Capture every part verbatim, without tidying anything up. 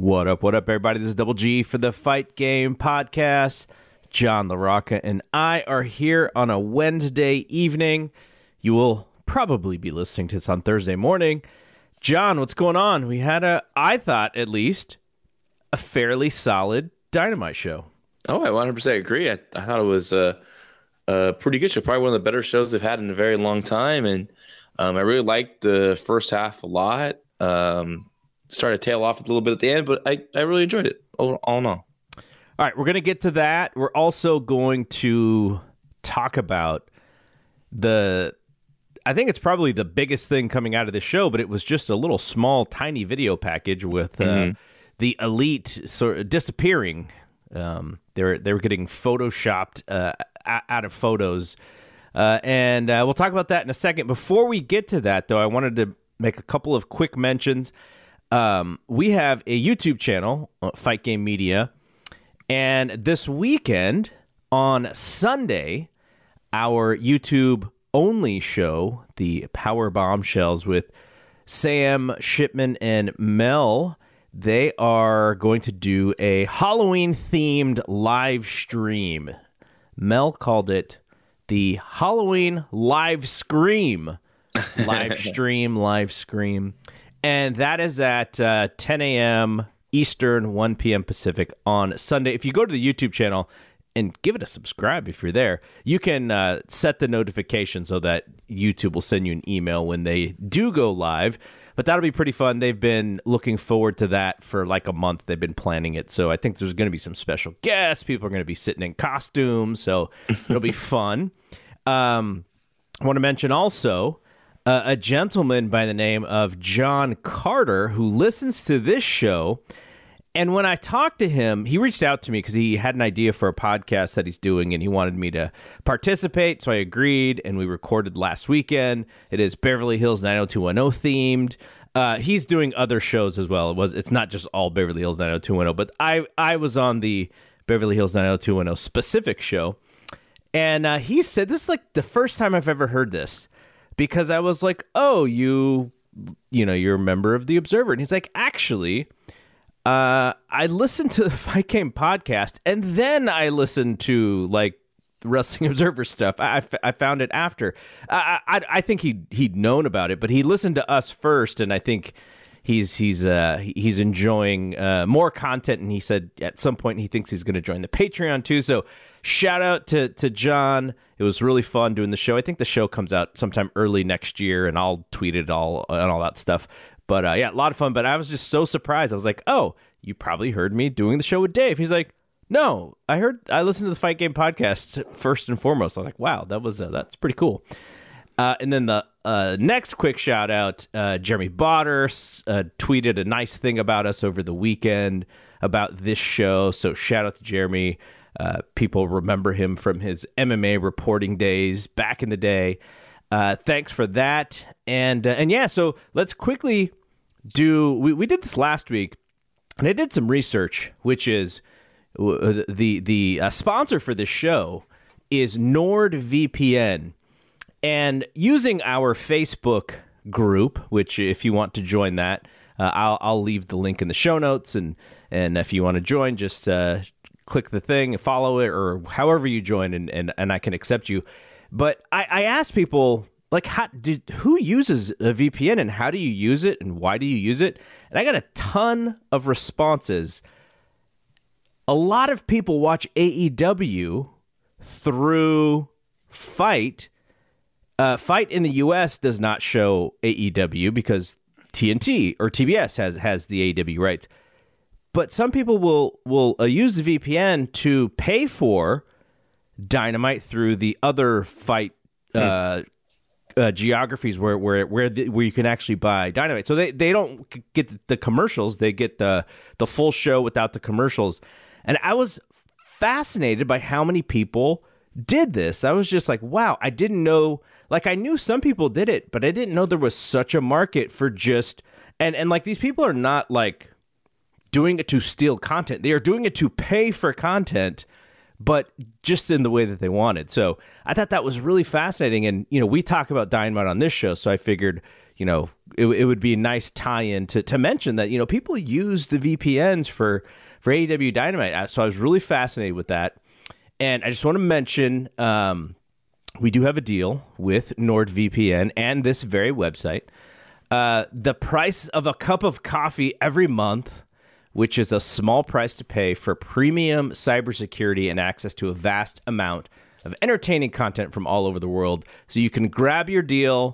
What up, what up, everybody? This is Double G for the Fight Game Podcast. John LaRocca and I are here on a Wednesday evening. You will probably be listening to this on Thursday morning. John, what's going on? We had a, I thought at least, a fairly solid Dynamite show. Oh, I one hundred percent agree. I, I thought it was a, a pretty good show. Probably one of the better shows they've had in a very long time. And um, I really liked the first half a lot. Um, started to tail off a little bit at the end, but I, I really enjoyed it all, all in all. All right, we're going to get to that. We're also going to talk about the, I think it's probably the biggest thing coming out of this show, but it was just a little small, tiny video package with uh, mm-hmm. the Elite sort of disappearing. Um, they were, they were getting photoshopped uh, out of photos. Uh, and uh, we'll talk about that in a second. Before we get to that, though, I wanted to make a couple of quick mentions. Um, we have a YouTube channel, Fight Game Media, and this weekend on Sunday, our YouTube-only show, the Power Bombshells with Sam Shipman and Mel, they are going to do a Halloween-themed live stream. Mel called it the Halloween Live Scream. Live stream, live scream. And that is at uh, ten a.m. Eastern, one p.m. Pacific on Sunday. If you go to the YouTube channel and give it a subscribe if you're there, you can uh, set the notification so that YouTube will send you an email when they do go live. But that'll be pretty fun. They've been looking forward to that for like a month. They've been planning it. So I think there's going to be some special guests. People are going to be sitting in costumes. So it'll be fun. Um, I want to mention also... Uh, a gentleman by the name of John Carter who listens to this show. And when I talked to him, he reached out to me because he had an idea for a podcast that he's doing and he wanted me to participate. So I agreed and we recorded last weekend. It is Beverly Hills nine oh two one oh themed. Uh, he's doing other shows as well. It was, it's not just all Beverly Hills nine oh two one oh, but I, I was on the Beverly Hills nine oh two one oh specific show. And uh, he said, this is like the first time I've ever heard this. Because I was like, oh, you, you know, you're a member of The Observer. And he's like, actually, uh, I listened to the Fight Game podcast, and then I listened to, like, Wrestling Observer stuff. I, I, I found it after. I, I I think he he'd known about it, but he listened to us first, and I think he's he's uh, he's enjoying uh, more content. And he said at some point he thinks he's going to join the Patreon too. So shout out to to John. It was really fun doing the show. I think the show comes out sometime early next year, and I'll tweet it all and all that stuff. But uh, yeah, a lot of fun. But I was just so surprised. I was like, "Oh, you probably heard me doing the show with Dave." He's like, "No, I heard. I listened to the Fight Game podcast first and foremost." I was like, "Wow, that was uh, that's pretty cool." Uh, and then the uh, next quick shout out, uh, Jeremy Botter uh, tweeted a nice thing about us over the weekend about this show. So shout out to Jeremy. Uh, people remember him from his M M A reporting days back in the day. Uh, thanks for that. And uh, and yeah, so let's quickly do. We, we did this last week, and I did some research, which is uh, the the uh, sponsor for this show is NordVPN, and using our Facebook group, which if you want to join that, uh, I'll I'll leave the link in the show notes, and and if you want to join, just. Uh, click the thing, follow it, or however you join, and, and, and I can accept you. But I, I asked people, like, how, did, who uses a V P N, and how do you use it, and why do you use it? And I got a ton of responses. A lot of people watch A E W through Fight. Uh, Fight in the U S does not show A E W because T N T or T B S has, has the A E W rights. But some people will will uh, use the V P N to pay for Dynamite through the other Fight uh, uh, geographies where where where, the, where you can actually buy Dynamite. So they, they don't get the commercials; they get the the full show without the commercials. And I was fascinated by how many people did this. I was just like, wow! I didn't know. Like I knew some people did it, but I didn't know there was such a market for just and and like these people are not like. Doing it to steal content. They are doing it to pay for content, but just in the way that they wanted. So I thought that was really fascinating. And, you know, we talk about Dynamite on this show, so I figured, you know, it, it would be a nice tie-in to to mention that, you know, people use the V P Ns for for A E W Dynamite. So I was really fascinated with that, and I just want to mention um, we do have a deal with NordVPN and this very website. Uh, the price of a cup of coffee every month, which is a small price to pay for premium cybersecurity and access to a vast amount of entertaining content from all over the world. So you can grab your deal,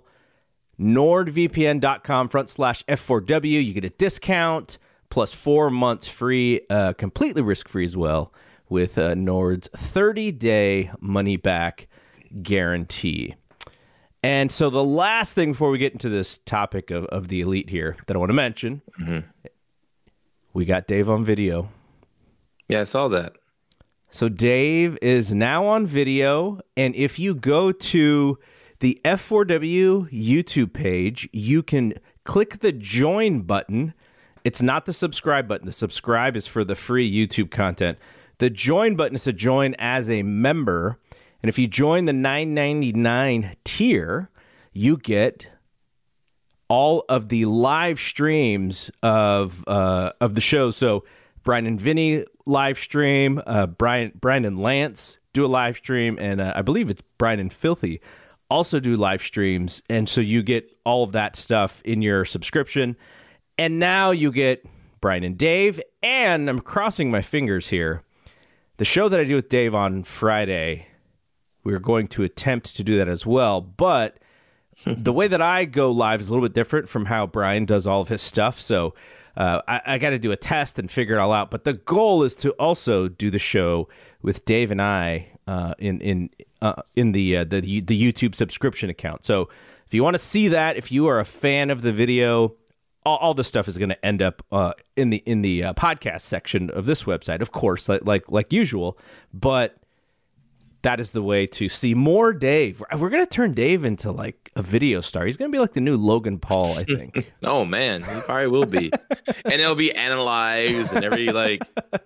nordvpn.com front slash F4W. You get a discount plus four months free, uh, completely risk-free as well, with uh, Nord's thirty-day money-back guarantee. And so the last thing before we get into this topic of, of the Elite here that I want to mention, mm-hmm. we got Dave on video. Yeah, I saw that. So Dave is now on video, and if you go to the F four W YouTube page, you can click the join button. It's not the subscribe button. The subscribe is for the free YouTube content. The join button is to join as a member, and if you join the nine ninety-nine tier, you get all of the live streams of uh, of the show. So Brian and Vinny live stream, uh, Brian, Brian and Lance do a live stream, and uh, I believe it's Brian and Filthy also do live streams, and so you get all of that stuff in your subscription. And now you get Brian and Dave, and I'm crossing my fingers here. The show that I do with Dave on Friday, we're going to attempt to do that as well, but the way that I go live is a little bit different from how Brian does all of his stuff, so uh, I, I got to do a test and figure it all out. But the goal is to also do the show with Dave and I uh, in in uh, in the, uh, the the YouTube subscription account. So if you want to see that, if you are a fan of the video, all, all this stuff is going to end up uh, in the in the uh, podcast section of this website, of course, like like, like usual. But that is the way to see more Dave. We're going to turn Dave into like a video star. He's going to be like the new Logan Paul, I think. Oh, man. He probably will be. And it'll be analyzed and every, like,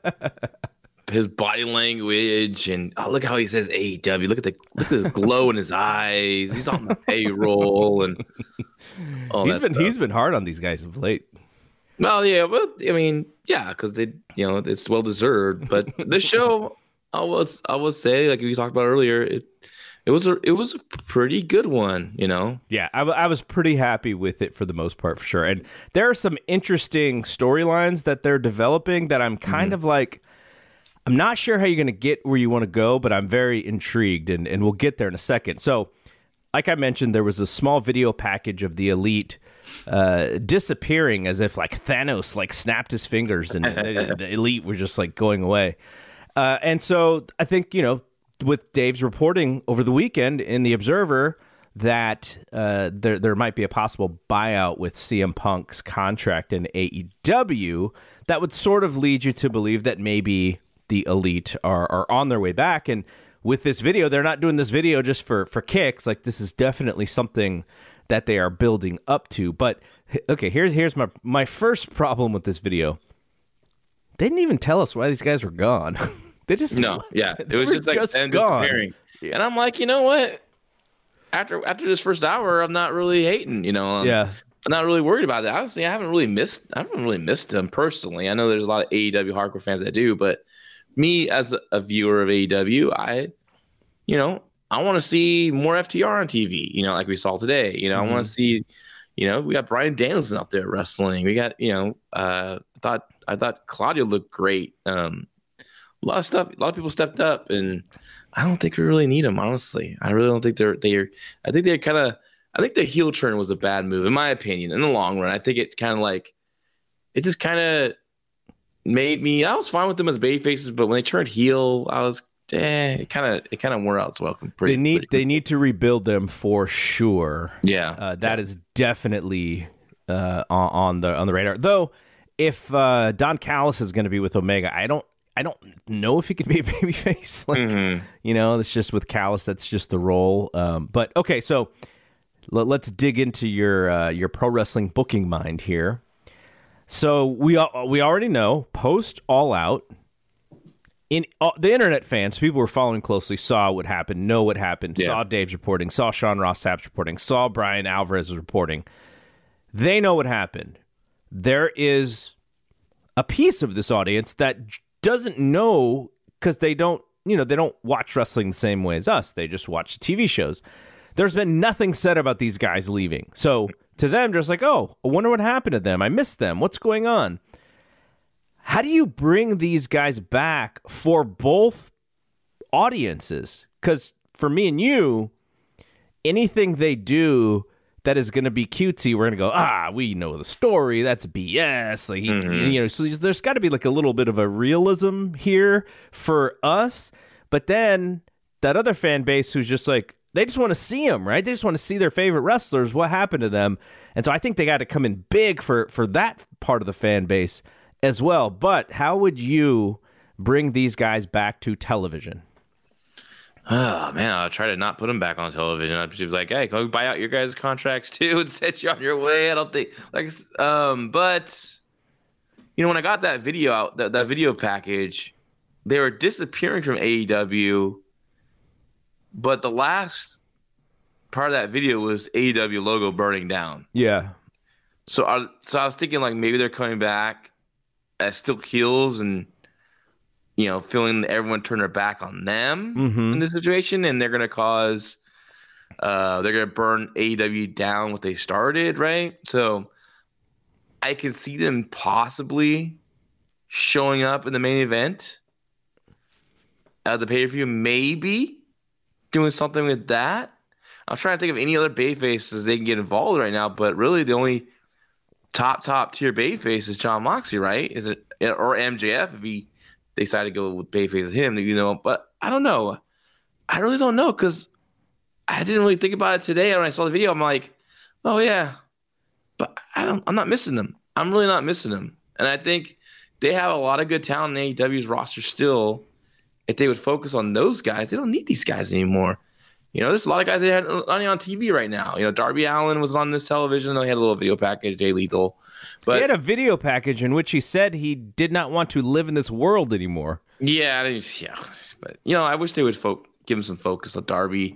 his body language. And oh, look how he says A E W. Look at the look at this glow in his eyes. He's on the payroll. And all he's that been stuff. He's been hard on these guys of late. Well, yeah. Well, I mean, yeah, because they, you know, it's well deserved. But the show, I was, I will say, like we talked about earlier, it, it was a, it was a pretty good one, you know. Yeah, I, I was pretty happy with it for the most part, for sure. And there are some interesting storylines that they're developing that I'm kind mm-hmm. of like, I'm not sure how you're going to get where you want to go, but I'm very intrigued, and, and we'll get there in a second. So, like I mentioned, there was a small video package of the Elite uh, disappearing as if like Thanos like snapped his fingers and the, the Elite were just like going away. Uh, and so I think, you know, with Dave's reporting over the weekend in The Observer that uh, there there might be a possible buyout with C M Punk's contract in A E W, that would sort of lead you to believe that maybe the Elite are, are on their way back. And with this video, they're not doing this video just for, for kicks. Like, this is definitely something that they are building up to. But, okay, here's here's my, my first problem with this video. They didn't even tell us why these guys were gone. They just no, yeah, it was just like just them gone. disappearing. And I'm like, you know what? After after this first hour, I'm not really hating. You know, I'm, yeah, I'm not really worried about it. Honestly, I haven't really missed. I haven't really missed them personally. I know there's a lot of A E W hardcore fans that do, but me as a, a viewer of A E W, I, you know, I want to see more F T R on T V. You know, like we saw today. You know, mm-hmm. I want to see. You know, we got Bryan Danielson out there wrestling. We got, you know, uh, I thought I thought Claudio looked great. Um, a lot of stuff. A lot of people stepped up, and I don't think we really need them. Honestly, I really don't think they're they're. I think they're kind of. I think the heel turn was a bad move, in my opinion. In the long run, I think it kind of like, it just kind of made me. I was fine with them as baby faces, but when they turned heel, I was. Eh, it kind of it kind of wore out its welcome. Pretty, they need pretty they need to rebuild them for sure. Yeah, uh, that yeah. is definitely uh, on, on the on the radar. Though, if uh, Don Callis is going to be with Omega, I don't I don't know if he could be a babyface. Like mm-hmm. you know, it's just with Callis, that's just the role. Um, but okay, so l- let's dig into your uh, your pro wrestling booking mind here. So we uh, we already know post All Out. In uh, the internet fans, people were following closely, saw what happened, know what happened, yeah. saw Dave's reporting, saw Sean Ross Sapp's reporting, saw Brian Alvarez's reporting. They know what happened. There is a piece of this audience that doesn't know because they don't, you know, they don't watch wrestling the same way as us. They just watch T V shows. There's been nothing said about these guys leaving. So to them, just like, oh, I wonder what happened to them. I missed them. What's going on? How do you bring these guys back for both audiences? Because for me and you, anything they do that is going to be cutesy, we're going to go, ah, we know the story. That's B S. Like, mm-hmm. you know, so there's got to be like a little bit of a realism here for us. But then that other fan base who's just like, they just want to see them, right? They just want to see their favorite wrestlers. What happened to them? And so I think they got to come in big for, for that part of the fan base as well. But how would you bring these guys back to television? Oh, man, I'll try to not put them back on television. I'd be like, hey, go buy out your guys' contracts too and set you on your way. I don't think, like, um, but, you know, when I got that video out, that, that video package, they were disappearing from A E W, but the last part of that video was A E W logo burning down. Yeah. So I, so I was thinking, like, maybe they're coming back as still heels and, you know, feeling everyone turn their back on them mm-hmm. in this situation, and they're going to cause, uh, they're going to burn A E W down what they started, right? So I can see them possibly showing up in the main event of the pay-per-view, maybe doing something with that. I'm trying to think of any other babyfaces they can get involved right now, but really the only top, top tier babyface is Jon Moxley, right? Is it, or M J F if he decide to go with babyface of him, you know, but I don't know. I really don't know because I didn't really think about it today. When I saw the video, I'm like, oh yeah, but I don't, I'm not missing them. I'm really not missing them. And I think they have a lot of good talent in A E W's roster still. If they would focus on those guys, they don't need these guys anymore. You know, there's a lot of guys that had running on T V right now. You know, Darby Allin was on this television. He had a little video package, Jay Lethal. But he had a video package in which he said he did not want to live in this world anymore. Yeah, yeah. But, you know, I wish they would fo- give him some focus on Darby.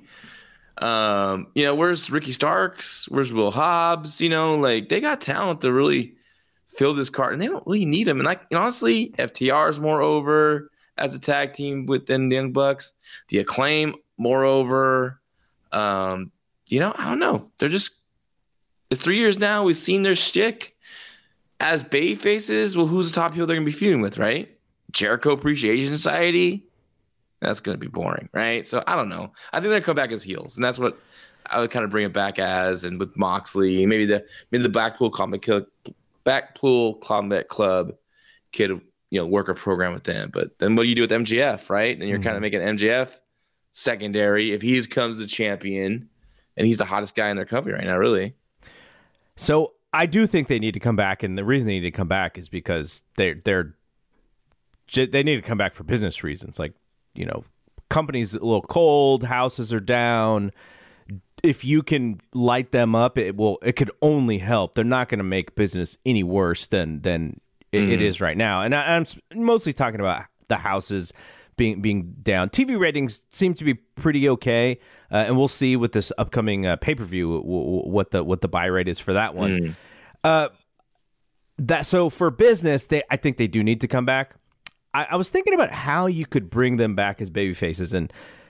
Um, you know, where's Ricky Starks? Where's Will Hobbs? You know, like, they got talent to really fill this card, and they don't really need him. And, like, and honestly, F T R is more over as a tag team within the Young Bucks. The Acclaim, moreover, um, you know, I don't know. They're just, it's three years now. We've seen their shtick as bay faces. Well, who's the top heel they're going to be feuding with, right? Jericho Appreciation Society. That's going to be boring, right? So I don't know. I think they're going to come back as heels, and that's what I would kind of bring it back as. And with Moxley, maybe the maybe the Blackpool Combat Club, Blackpool Combat Club kid, you know, work a program with them. But then what do you do with M J F, right? Then you're mm-hmm. kind of making M J F secondary if he becomes the champion, and he's the hottest guy in their company right now, really. So I do think they need to come back, and the reason they need to come back is because they're they're they need to come back for business reasons. Like, you know, companies a little cold, houses are down. If you can light them up, it will. It could only help. They're not going to make business any worse than than it, mm-hmm. it is right now. And I, I'm mostly talking about the houses being being down. T V ratings seem to be pretty okay, uh, and we'll see with this upcoming uh, pay per view w- w- what the what the buy rate is for that one. Mm. Uh, that so for business, they I think they do need to come back. I, I was thinking about how you could bring them back as baby faces, and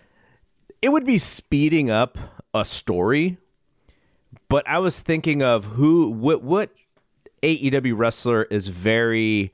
it would be speeding up a story. But I was thinking of who what what A E W wrestler is very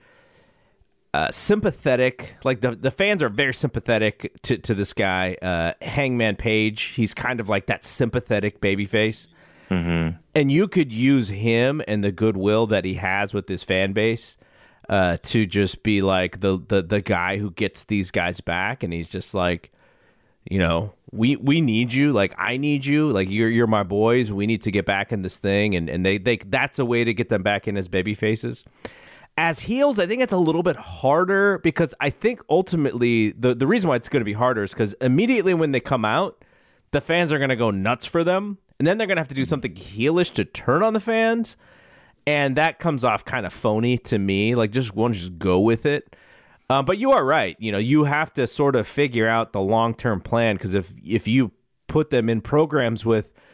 Uh, sympathetic, like the the fans are very sympathetic to, to this guy, uh, Hangman Page. He's kind of like that sympathetic babyface, mm-hmm. and you could use him and the goodwill that he has with his fan base uh, to just be like the, the the guy who gets these guys back, and he's just like, you know, we we need you, like I need you, like you're you're my boys. We need to get back in this thing, and and they they that's a way to get them back in as baby faces. As heels, I think it's a little bit harder because I think ultimately the, the reason why it's going to be harder is because immediately when they come out, the fans are going to go nuts for them. And then they're going to have to do something heelish to turn on the fans. And that comes off kind of phony to me. Like, just one, just go with it. Uh, but you are right. You know, you have to sort of figure out the long-term plan because if, if you put them in programs with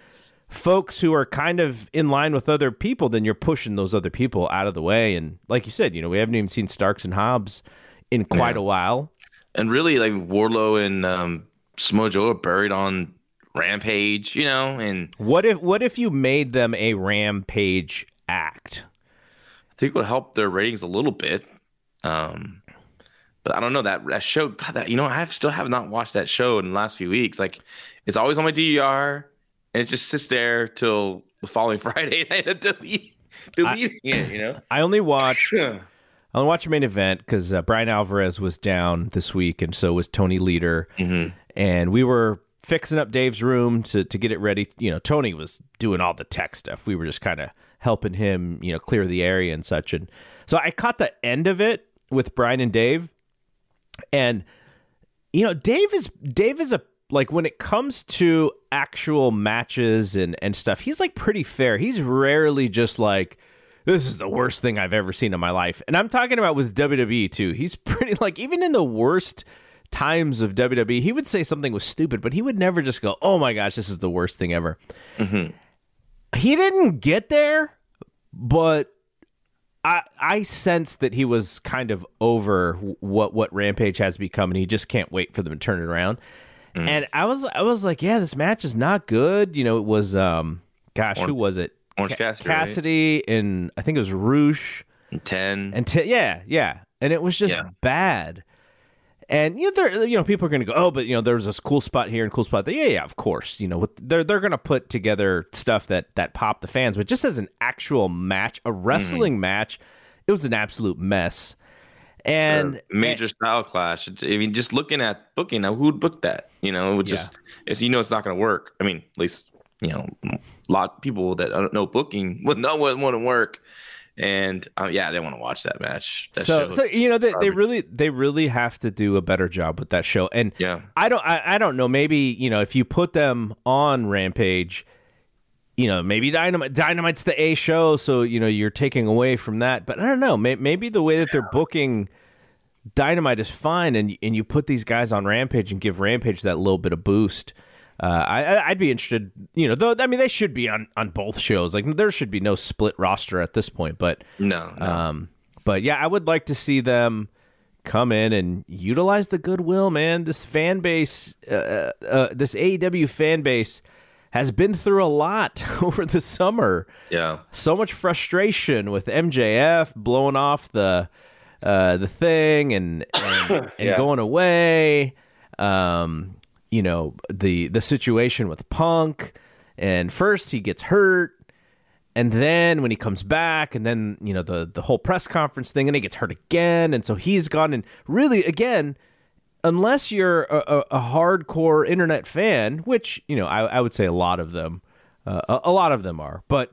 folks who are kind of in line with other people, then you're pushing those other people out of the way. And like you said, you know, we haven't even seen Starks and Hobbs in quite yeah. a while. And really, like Wardlow and um, Samoa Joe are buried on Rampage, you know. And what if what if you made them a Rampage act? I think it would help their ratings a little bit. Um, but I don't know that that show. God, that you know, I have, still have not watched that show in the last few weeks. Like, it's always on my D V R, and it just sits there till the following Friday, and I end up delete, deleting I, it. You know, I only watched. I only watched the main event because uh, Brian Alvarez was down this week, and so was Tony Leader. Mm-hmm. And we were fixing up Dave's room to, to get it ready. You know, Tony was doing all the tech stuff. We were just kind of helping him, you know, clear the area and such. And so I caught the end of it with Brian and Dave. And, you know, Dave is Dave is a, like, when it comes to actual matches and, and stuff, he's like pretty fair. He's rarely just like, this is the worst thing I've ever seen in my life. And I'm talking about with W W E too. He's pretty, like, even in the worst times of W W E, he would say something was stupid, but he would never just go, oh my gosh, this is the worst thing ever. Mm-hmm. He didn't get there, but I I sensed that he was kind of over what, what Rampage has become, and he just can't wait for them to turn it around. Mm. And I was I was like, yeah, this match is not good. You know, it was, um, gosh, Orange, who was it? Orange Cassidy, Cassidy right? and I think it was Roosh. And ten. And ten, yeah, yeah. And it was just yeah. bad. And, you know, there, you know, people are going to go, oh, but, you know, there's this cool spot here and cool spot there. Yeah, yeah, of course. You know, with, they're they're going to put together stuff that, that pop the fans. But just as an actual match, a wrestling mm. match, it was an absolute mess. And sure. Major and, style clash. I mean, just looking at booking, now who would book that? You know, it would just, yeah. it's, you know, it's not going to work. I mean, at least, you know, a lot of people that don't know booking would know what wouldn't work. And uh, yeah, I didn't want to watch that match. That so, so you know, they, they really, they really have to do a better job with that show. And yeah, I don't, I, I don't know. Maybe, you know, if you put them on Rampage, you know, maybe Dynamite, Dynamite's the A show, so you know you're taking away from that. But I don't know. Maybe, maybe the way that they're booking Dynamite is fine, and and you put these guys on Rampage and give Rampage that little bit of boost. Uh, I, I'd be interested, you know, though, I mean, they should be on, on both shows. Like, there should be no split roster at this point, but no, no. Um, but yeah, I would like to see them come in and utilize the goodwill, man. This fan base, uh, uh, this A E W fan base has been through a lot over the summer. Yeah. So much frustration with M J F blowing off the, uh, the thing and, and, and yeah. going away. Um, you know, the the situation with Punk, and first he gets hurt, and then when he comes back, and then, you know, the, the whole press conference thing, and he gets hurt again, and so he's gone, and really, again, unless you're a, a, a hardcore internet fan, which, you know, I, I would say a lot of them, uh, a, a lot of them are, but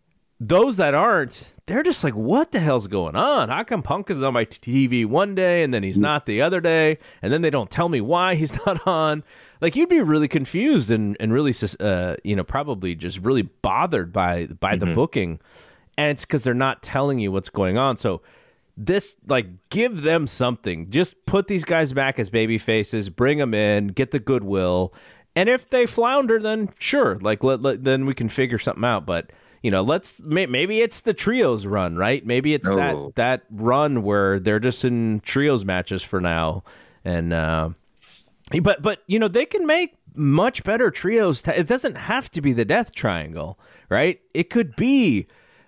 those that aren't, they're just like, what the hell's going on? How come Punk is on my T V one day and then he's not the other day? And then they don't tell me why he's not on. Like, you'd be really confused and, and really, uh, you know, probably just really bothered by, by mm-hmm. the booking. And it's because they're not telling you what's going on. So this, like, give them something. Just put these guys back as baby faces, bring them in, get the goodwill. And if they flounder, then sure, like, let, let, then we can figure something out. But, you know, let's maybe it's the trios run, right? Maybe it's oh. that that run where they're just in trios matches for now, and uh, but but you know, they can make much better trios. T- it doesn't have to be the Death Triangle, right? It could be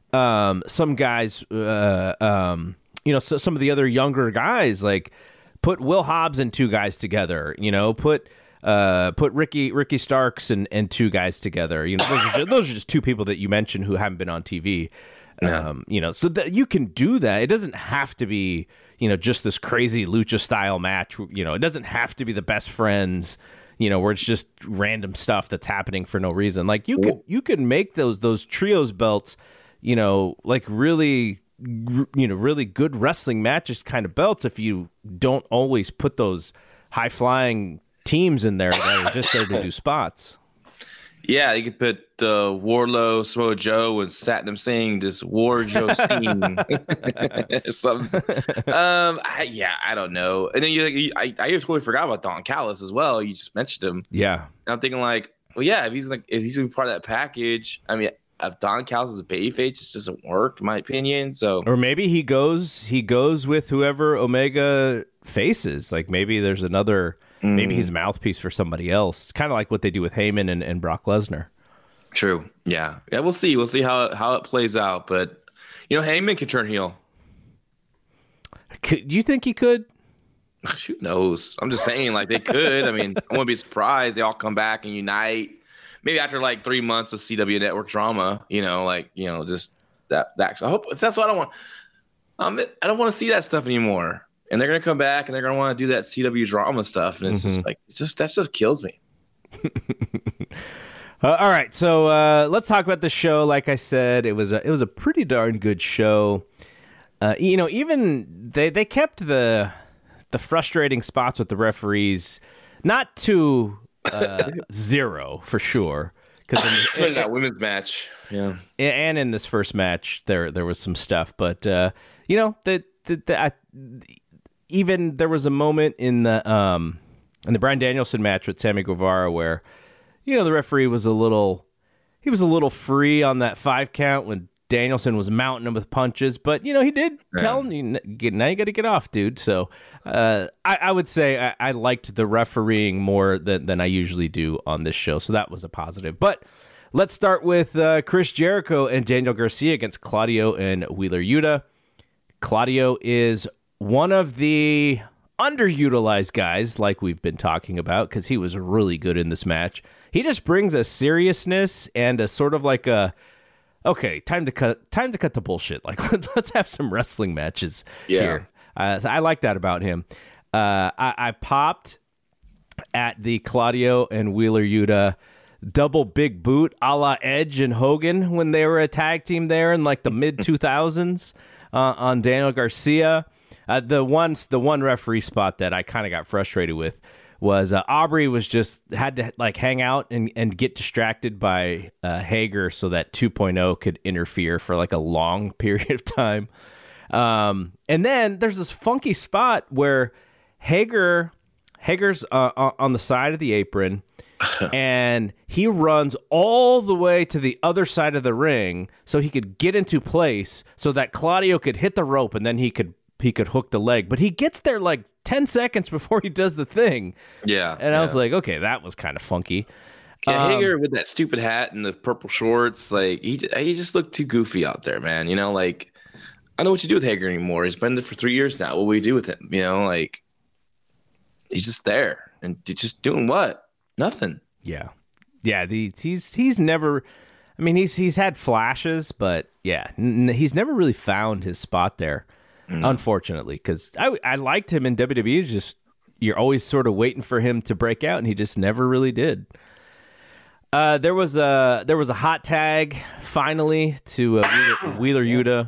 um, some guys, uh, um, you know, so some of the other younger guys, like put Will Hobbs and two guys together. You know, put. Uh, put Ricky Ricky Starks and, and two guys together. You know, those are, just, those are just two people that you mentioned who haven't been on T V. Yeah. Um, you know, so that you can do that. It doesn't have to be, you know, just this crazy lucha style match. You know, it doesn't have to be the best friends. You know, where it's just random stuff that's happening for no reason. Like you could you could make those those trios belts, you know, like really, you know, really good wrestling matches kind of belts if you don't always put those high flying teams in there that are just there to do spots. Yeah, you could put uh, Wardlow, Samoa Joe, and Satnam Singh, this War Joe scene. Something. Um, I, yeah, I don't know. And then you, you I, I totally forgot about Don Callis as well. You just mentioned him. Yeah, and I'm thinking like, well, yeah, if he's like if he's gonna be part of that package, I mean, if Don Callis is a babyface, this doesn't work, in my opinion. So, or maybe he goes he goes with whoever Omega faces. Like maybe there's another. Mm. Maybe he's a mouthpiece for somebody else. Kind of like what they do with Heyman and, and Brock Lesnar. True. Yeah. Yeah. We'll see. We'll see how how it plays out. But you know, Heyman can turn heel. Could, do you think he could? Who knows? I'm just saying, like, they could. I mean, I wouldn't be surprised. They all come back and unite. Maybe after, like, three months of C W Network drama, you know, like, you know, just that. that I hope that's what I don't want. Um, I don't want to see that stuff anymore. And they're going to come back and they're going to want to do that C W drama stuff. And it's mm-hmm. just like, it's just, that just kills me. uh, all right. So uh, let's talk about the show. Like I said, it was a, it was a pretty darn good show. Uh, you know, even they, they kept the the frustrating spots with the referees not to uh, zero for sure. Because in, in that women's match, yeah, and in this first match, there there was some stuff. But uh, you know, the, the, the I, even there was a moment in the um in the Bryan Danielson match with Sammy Guevara where you know the referee was a little he was a little free on that five count when Danielson was mounting him with punches, but, you know, he did yeah. tell him, now you got to get off, dude. So uh, I, I would say I, I liked the refereeing more than, than I usually do on this show, so that was a positive. But let's start with uh, Chris Jericho and Daniel Garcia against Claudio and Wheeler Yuta. Claudio is one of the underutilized guys, like we've been talking about, because he was really good in this match. He just brings a seriousness and a sort of like a okay, time to cut time to cut the bullshit. Like, let's have some wrestling matches yeah. here. Uh, I like that about him. Uh, I, I popped at the Claudio and Wheeler Yuta double big boot a la Edge and Hogan when they were a tag team there in like the mid two thousands uh, on Daniel Garcia. Uh, the one the one referee spot that I kind of got frustrated with was uh, Aubrey was just had to like hang out and, and get distracted by uh, Hager so that two point oh could interfere for like a long period of time. Um, and then there's this funky spot where Hager Hager's uh, on the side of the apron and he runs all the way to the other side of the ring so he could get into place so that Claudio could hit the rope and then he could he could hook the leg. But he gets there like ten seconds before he does the thing. Yeah. And I yeah. was like, okay, that was kind of funky. Yeah, um, Hager with that stupid hat and the purple shorts, like he he just looked too goofy out there, man. You know, like I don't know what you do with Hager anymore. He's been there for three years now. What will we do with him? You know, like he's just there and just doing what? Nothing. Yeah. Yeah, the, he's he's never I mean, he's he's had flashes, but yeah, n- he's never really found his spot there. Mm. Unfortunately, because I, I liked him in W W E. Just you're always sort of waiting for him to break out, and he just never really did. Uh, there was a there was a hot tag finally to uh, Wheeler, Wheeler Yuta.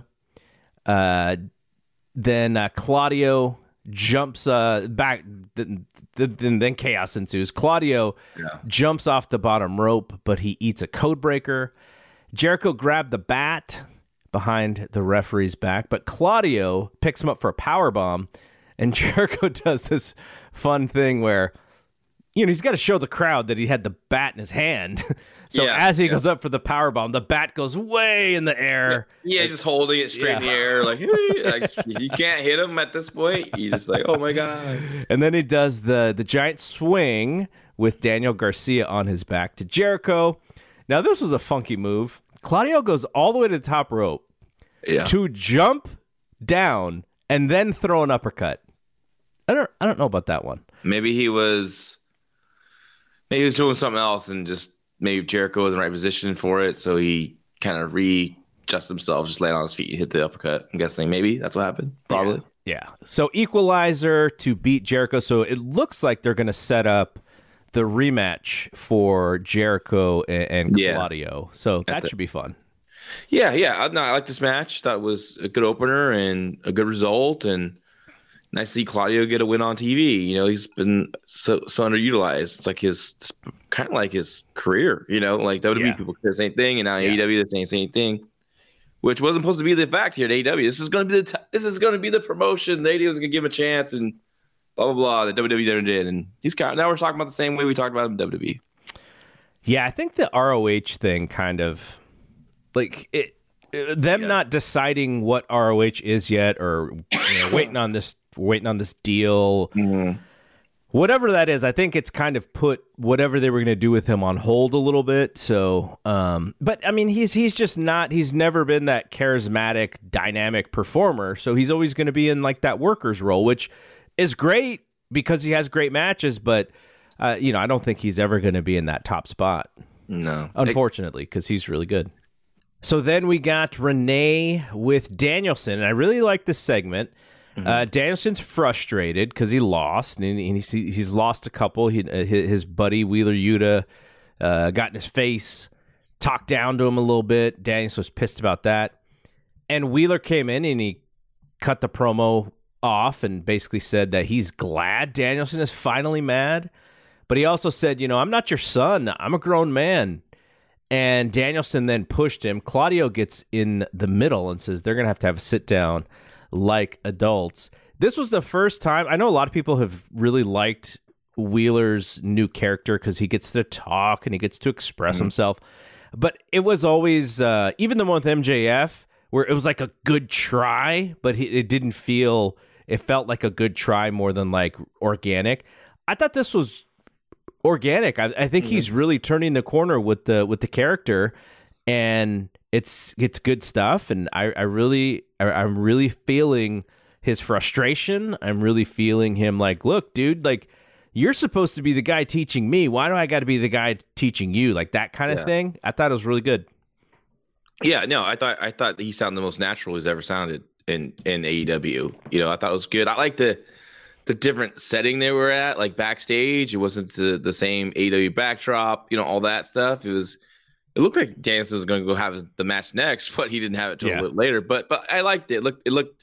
Uh, then uh, Claudio jumps uh, back. Then, then, then chaos ensues. Claudio yeah. jumps off the bottom rope, but he eats a code breaker. Jericho grabbed the bat behind the referee's back, but Claudio picks him up for a powerbomb, and Jericho does this fun thing where, you know, he's got to show the crowd that he had the bat in his hand. So yeah, as he yeah. goes up for the powerbomb, the bat goes way in the air. Yeah, he's just holding it straight yeah. in the air, like, like you can't hit him at this point. He's just like, oh my god. And then he does the the giant swing with Daniel Garcia on his back to Jericho. Now this was a funky move. Claudio goes all the way to the top rope yeah. to jump down and then throw an uppercut. I don't I don't know about that one. Maybe he was maybe he was doing something else and just maybe Jericho was in the right position for it, so he kind of readjusted himself, just landed on his feet and hit the uppercut. I'm guessing maybe that's what happened. Probably. Yeah. yeah. So equalizer to beat Jericho. So it looks like they're going to set up the rematch for Jericho and, and Claudio. Yeah. So that the, should be fun. Yeah, yeah. I, no, I like this match. Thought it was a good opener and a good result, and nice to see Claudio get a win on T V. You know, he's been so so underutilized. It's like his kind of like his career. You know, like W W E yeah. people say the same thing, and now yeah. A E W they're saying the same thing, which wasn't supposed to be the fact here at A E W. This is going to be the t- this is going to be the promotion. The A E W was going to give him a chance, and blah blah blah. The W W E never did, and he's kind of, now we're talking about the same way we talked about him in W W E. Yeah, I think the R O H thing kind of like it. Them yes. not deciding what R O H is yet, or you know, waiting on this, waiting on this deal, mm-hmm. whatever that is. I think it's kind of put whatever they were going to do with him on hold a little bit. So, um, but I mean, he's he's just not. He's never been that charismatic, dynamic performer. So he's always going to be in like that worker's role, which is great because he has great matches. But uh, you know, I don't think he's ever going to be in that top spot. No, unfortunately, because he's really good. So then we got Renee with Danielson, and I really like this segment. Mm-hmm. Uh, Danielson's frustrated because he lost, and he's, he's lost a couple. He, his buddy Wheeler Yuta uh, got in his face, talked down to him a little bit. Danielson was pissed about that. And Wheeler came in, and he cut the promo off and basically said that he's glad Danielson is finally mad. But he also said, you know, I'm not your son. I'm a grown man. And Danielson then pushed him. Claudio gets in the middle and says they're going to have to have a sit down like adults. This was the first time. I know a lot of people have really liked Wheeler's new character because he gets to talk and he gets to express mm-hmm. himself. But it was always, uh, even the one with M J F, where it was like a good try, but he, it didn't feel, it felt like a good try more than like organic. I thought this was organic. I, I think mm-hmm. he's really turning the corner with the with the character, and it's it's good stuff. And I, I really I, I'm really feeling his frustration. I'm really feeling him like, look, dude, like you're supposed to be the guy teaching me. Why do I got to be the guy teaching you? Like that kind of yeah. thing. I thought it was really good. Yeah, no, I thought I thought he sounded the most natural he's ever sounded in in A E W. You know, I thought it was good. I like the. the different setting they were at, like backstage. It wasn't the, the same A E W backdrop, you know, all that stuff. It was, it looked like Danielson was going to go have the match next, but he didn't have it till yeah. a little later. But but I liked it. It looked, it looked,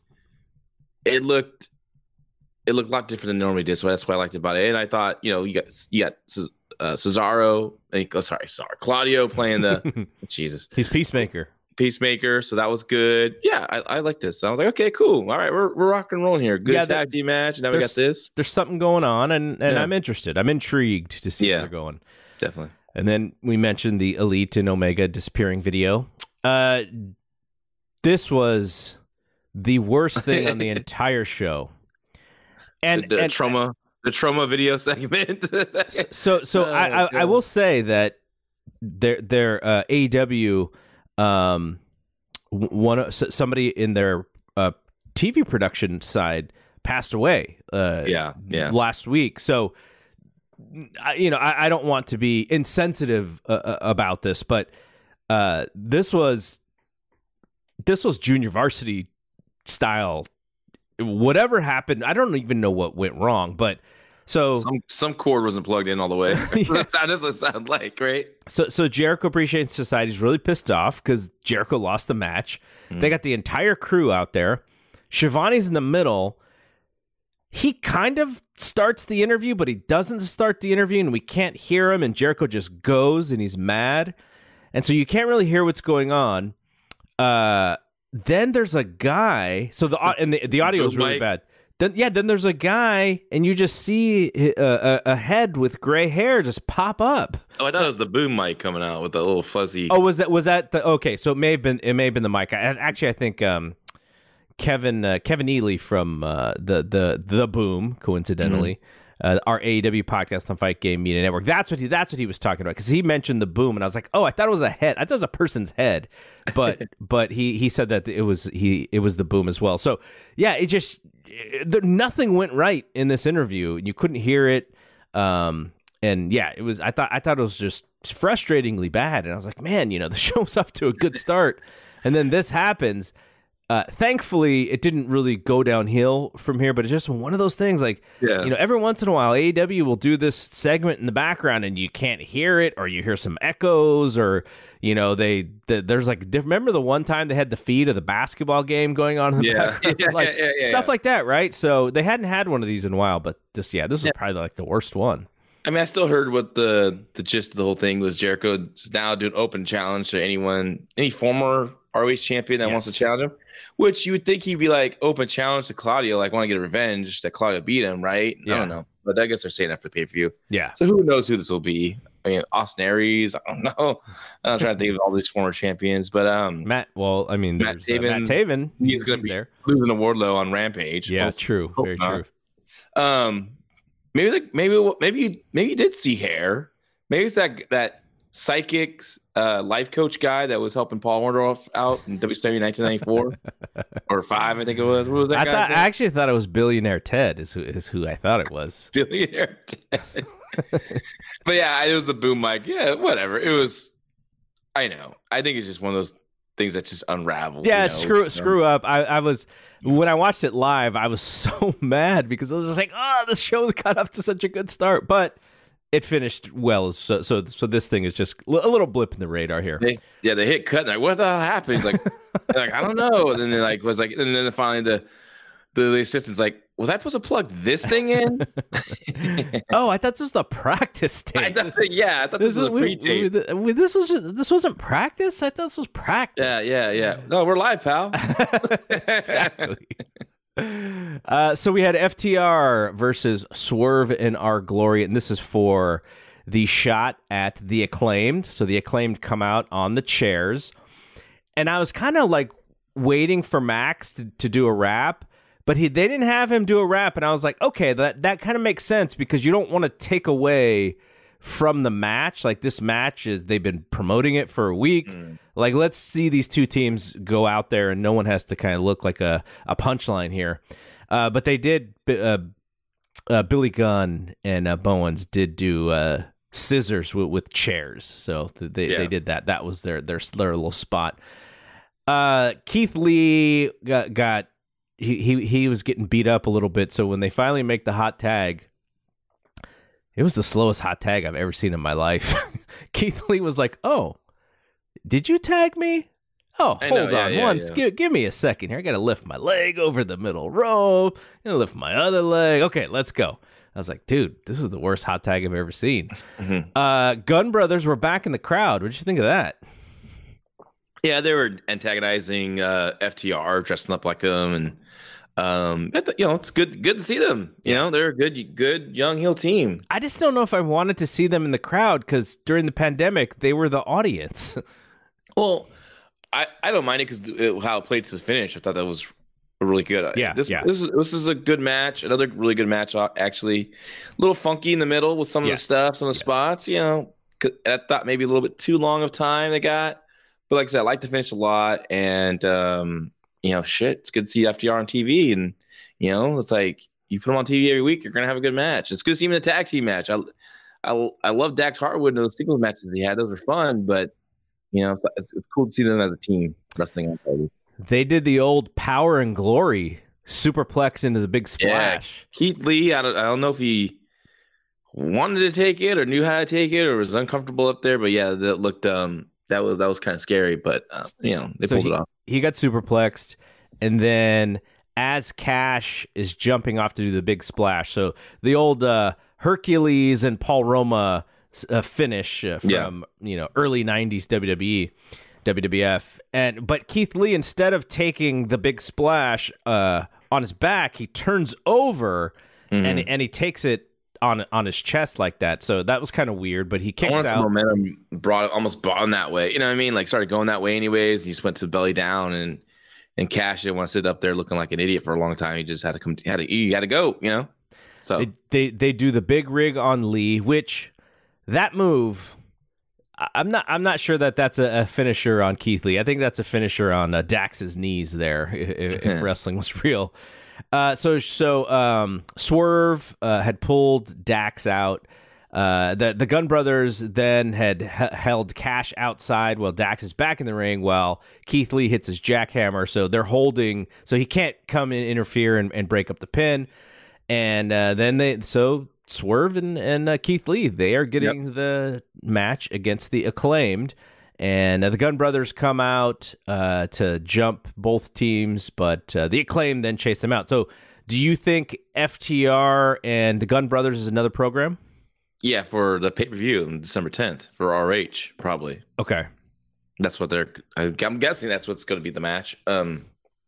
it looked, it looked a lot different than it normally did. So that's what I liked about it. And I thought, you know, you got you got uh, Cesaro, oh, sorry, sorry, Claudio playing the Jesus, he's Peacemaker. Peacemaker, so that was good. Yeah, I, I like this. So I was like, okay, cool. All right, we're we're rock and rolling here. Good yeah, tag team match. Now we got this. There's something going on, and, and yeah. I'm interested. I'm intrigued to see yeah, where they're going. Definitely. And then we mentioned the Elite and Omega disappearing video. Uh, this was the worst thing on the entire show. And the, the and, trauma, the trauma video segment. so so oh, I, I I will say that their their uh, A E W. Um, one somebody in their uh, T V production side passed away. Uh, yeah, yeah. Last week, so you know, I, I don't want to be insensitive uh, about this, but uh, this was this was junior varsity style. Whatever happened, I don't even know what went wrong, but. So some some cord wasn't plugged in all the way. Yes. That doesn't sound like, right? So so Jericho Appreciation Society is really pissed off because Jericho lost the match. Mm. They got the entire crew out there. Shivani's in the middle. He kind of starts the interview, but he doesn't start the interview, and we can't hear him. And Jericho just goes, and he's mad, and so you can't really hear what's going on. Uh, then there's a guy. So the and the, the audio is really bad. Then, yeah, then there's a guy, and you just see a, a, a head with gray hair just pop up. Oh, I thought it was the boom mic coming out with that little fuzzy. Oh, was that was that the okay? So it may have been it may have been the mic. I, actually, I think um, Kevin uh, Kevin Ely from uh, the the the Boom, coincidentally, mm-hmm. uh, our A E W podcast on Fight Game Media Network. That's what he that's what he was talking about because he mentioned the Boom, and I was like, oh, I thought it was a head. I thought it was a person's head, but but he he said that it was he it was the Boom as well. So yeah, it just. There, nothing went right in this interview. You couldn't hear it, um, and yeah, it was. I thought I thought it was just frustratingly bad, and I was like, man, you know, the show's off to a good start, and then this happens. Uh, thankfully, it didn't really go downhill from here, but it's just one of those things. Like, yeah. you know, every once in a while, A E W will do this segment in the background, and you can't hear it, or you hear some echoes, or you know, they the, there's like remember the one time they had the feed of the basketball game going on in the yeah. background, yeah, like yeah, yeah, stuff yeah. like that, right? So they hadn't had one of these in a while, but this, yeah, this is yeah. probably like the worst one. I mean, I still heard what the the gist of the whole thing was. Jericho is now doing open challenge to anyone, any former R O H champion that yes. wants to challenge him. Which you would think he'd be like open challenge to Claudio, like want to get revenge that Claudio beat him, right? Yeah. I don't know, but I guess they're saying that for the pay per view. Yeah. So who knows who this will be? I mean, Austin Aries. I don't know. I'm trying to think of all these former champions, but um, Matt. Well, I mean, Matt there's Taven, uh, Matt Taven. He's, He's, going to he's be there. losing to Wardlow on Rampage. Yeah, Hope, true. hope Very not. true. Um, maybe the, maybe maybe maybe you did see hair. Maybe it's that that psychics uh, life coach guy that was helping Paul Orndorff out in W C W nineteen ninety-four or five, I think it was. What was that I guy? thought I actually thought it was Billionaire Ted. Is who is who I thought it was. Billionaire Ted. But yeah, it was the boom mic. Yeah, whatever. It was. I know. I think it's just one of those things that just unraveled. Yeah, you know? screw screw up. I, I was when I watched it live, I was so mad because I was just like, oh, this show's got off to such a good start, but it finished well. So so so this thing is just a little blip in the radar here. They, yeah, they hit cut. And like, what the hell happened? He's like, like I don't know. And then they like was like, and then finally the the, the assistant's like, was I supposed to plug this thing in? Oh, I thought this was the practice tape. I thought, yeah, I thought this, this was a pre-tape. We, we, this was just, this wasn't practice. I thought this was practice. Yeah, yeah, yeah. No, we're live, pal. Exactly. Uh, so we had F T R versus Swerve in Our Glory, and this is for the shot at the Acclaimed. So the Acclaimed come out on the chairs, and I was kind of like waiting for Max to, to do a rap, but he they didn't have him do a rap, and I was like, okay, that that kind of makes sense because you don't want to take away from the match. Like this match is they've been promoting it for a week. Mm. Like let's see these two teams go out there and no one has to kind of look like a, a punchline here. Uh, but they did uh, uh, Billy Gunn and uh, Bowens did do uh, scissors with, with chairs. So they yeah. they did that. That was their their, their little spot. Uh, Keith Lee got, got he, he he was getting beat up a little bit. So when they finally make the hot tag, it was the slowest hot tag I've ever seen in my life. Keith Lee was like, oh, did you tag me? Oh, I hold know, on yeah, yeah, once. yeah. Give, give me a second here. I got to lift my leg over the middle rope. Gonna lift my other leg. Okay, let's go. I was like, dude, this is the worst hot tag I've ever seen. Mm-hmm. Uh, Gun Brothers were back in the crowd. What did you think of that? Yeah, they were antagonizing uh, F T R, dressing up like them, and um, you know, it's good, good to see them. You know, they're a good, good young heel team. I just don't know if I wanted to see them in the crowd because during the pandemic, they were the audience. Well, I, I don't mind it because how it played to the finish. I thought that was really good. Yeah, this yeah. this is this is a good match. Another really good match. Actually, a little funky in the middle with some of yes. the stuff, some of the yes. spots. You know, I thought maybe a little bit too long of time they got. But like I said, I like the finish a lot, and um, you know, shit, it's good to see F T R on T V, and you know, it's like you put them on T V every week, you're gonna have a good match. It's good to see him in a tag team match. I, I, I love Dax Harwood and those singles matches he had; those were fun. But you know, it's, it's cool to see them as a team wrestling on T V. They did the old Power and Glory superplex into the big splash. Yeah, Keith Lee, I don't, I don't know if he wanted to take it or knew how to take it or was uncomfortable up there, but yeah, that looked um. That was that was kind of scary, but uh, you know they so pulled he, it off. He got superplexed, and then as Cash is jumping off to do the big splash, so the old uh, Hercules and Paul Roma uh, finish uh, from yeah. you know early nineties W W E, W W F, and but Keith Lee, instead of taking the big splash uh, on his back, he turns over mm-hmm. and and he takes it on on his chest like that. So that was kind of weird, but he kicks out. Momentum brought almost brought him that way. You know what I mean? Like started going that way anyways. He just went to belly down and and Cash didn't want to sit up there looking like an idiot for a long time. He just had to come had to you had to go, you know? So they, they they do the big rig on Lee, which that move I'm not I'm not sure that that's a, a finisher on Keith Lee. I think that's a finisher on uh, Dax's knees there if, if wrestling was real. Uh, so so um, Swerve uh, had pulled Dax out. Uh, the the Gun Brothers then had h- held Cash outside while Dax is back in the ring while Keith Lee hits his jackhammer. So they're holding, so he can't come in, interfere and, and break up the pin. And uh, then they so Swerve and, and uh, Keith Lee, they are getting yep. the match against the Acclaimed. And uh, the Gun Brothers come out uh, to jump both teams, but uh, the Acclaim then chase them out. So do you think F T R and the Gun Brothers is another program? Yeah, for the pay-per-view on December tenth for R H, probably. Okay. That's what they're – I'm guessing that's what's going to be the match. Um,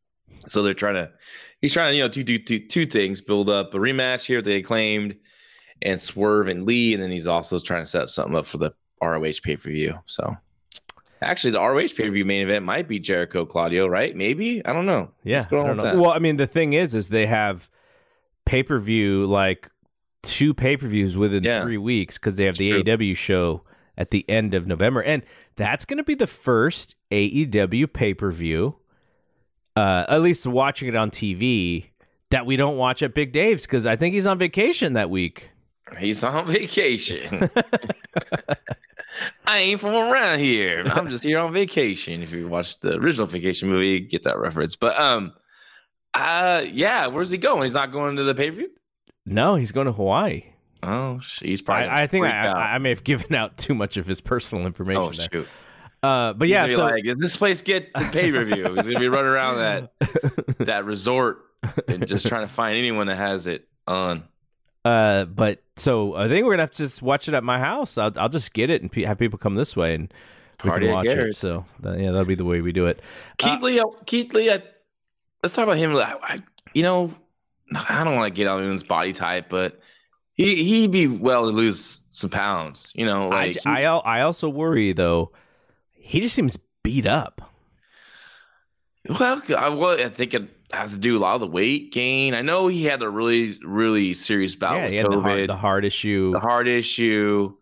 so they're trying to – he's trying to, you know, do, do, do two things, build up a rematch here with the Acclaimed and Swerve and Lee, and then he's also trying to set up something up for the R O H pay per view. So. Actually, the R O H pay-per-view main event might be Jericho Claudio, right? Maybe, I don't know. Yeah, What's going I on don't with know. that? Well, I mean, the thing is, is they have pay-per-view like two pay-per-views within Yeah. three weeks because they have It's the true. A E W show at the end of November, and that's going to be the first A E W pay-per-view, uh, at least watching it on T V, that we don't watch at Big Dave's because I think he's on vacation that week. He's on vacation. I ain't from around here. I'm just here on vacation. If you watch the original Vacation movie, you get that reference. But um, uh, yeah, where's he going? He's not going to the pay-per-view? No, he's going to Hawaii. Oh, sh- he's probably. I, I think freak I, out. I may have given out too much of his personal information Oh there. shoot! Uh, but He's yeah, gonna be so like, does this place get the pay-per-view? He's gonna be running around that that resort and just trying to find anyone that has it on. Uh, but so I think we're gonna have to just watch it at my house. I'll I'll just get it and pe- have people come this way and we Party can at watch it. Garrett's. So that, yeah, that'll be the way we do it. Keith Uh, Lee, Keith Lee. I, let's talk about him. I, I, you know, I don't want to get on his body type, but he he'd be well to lose some pounds. You know, I, like he- I al- I also worry though. He just seems beat up. well, I, well, I think it has to do a lot of the weight gain. I know he had a really really serious bout yeah, with he had the COVID, heart, the heart issue. the heart issue.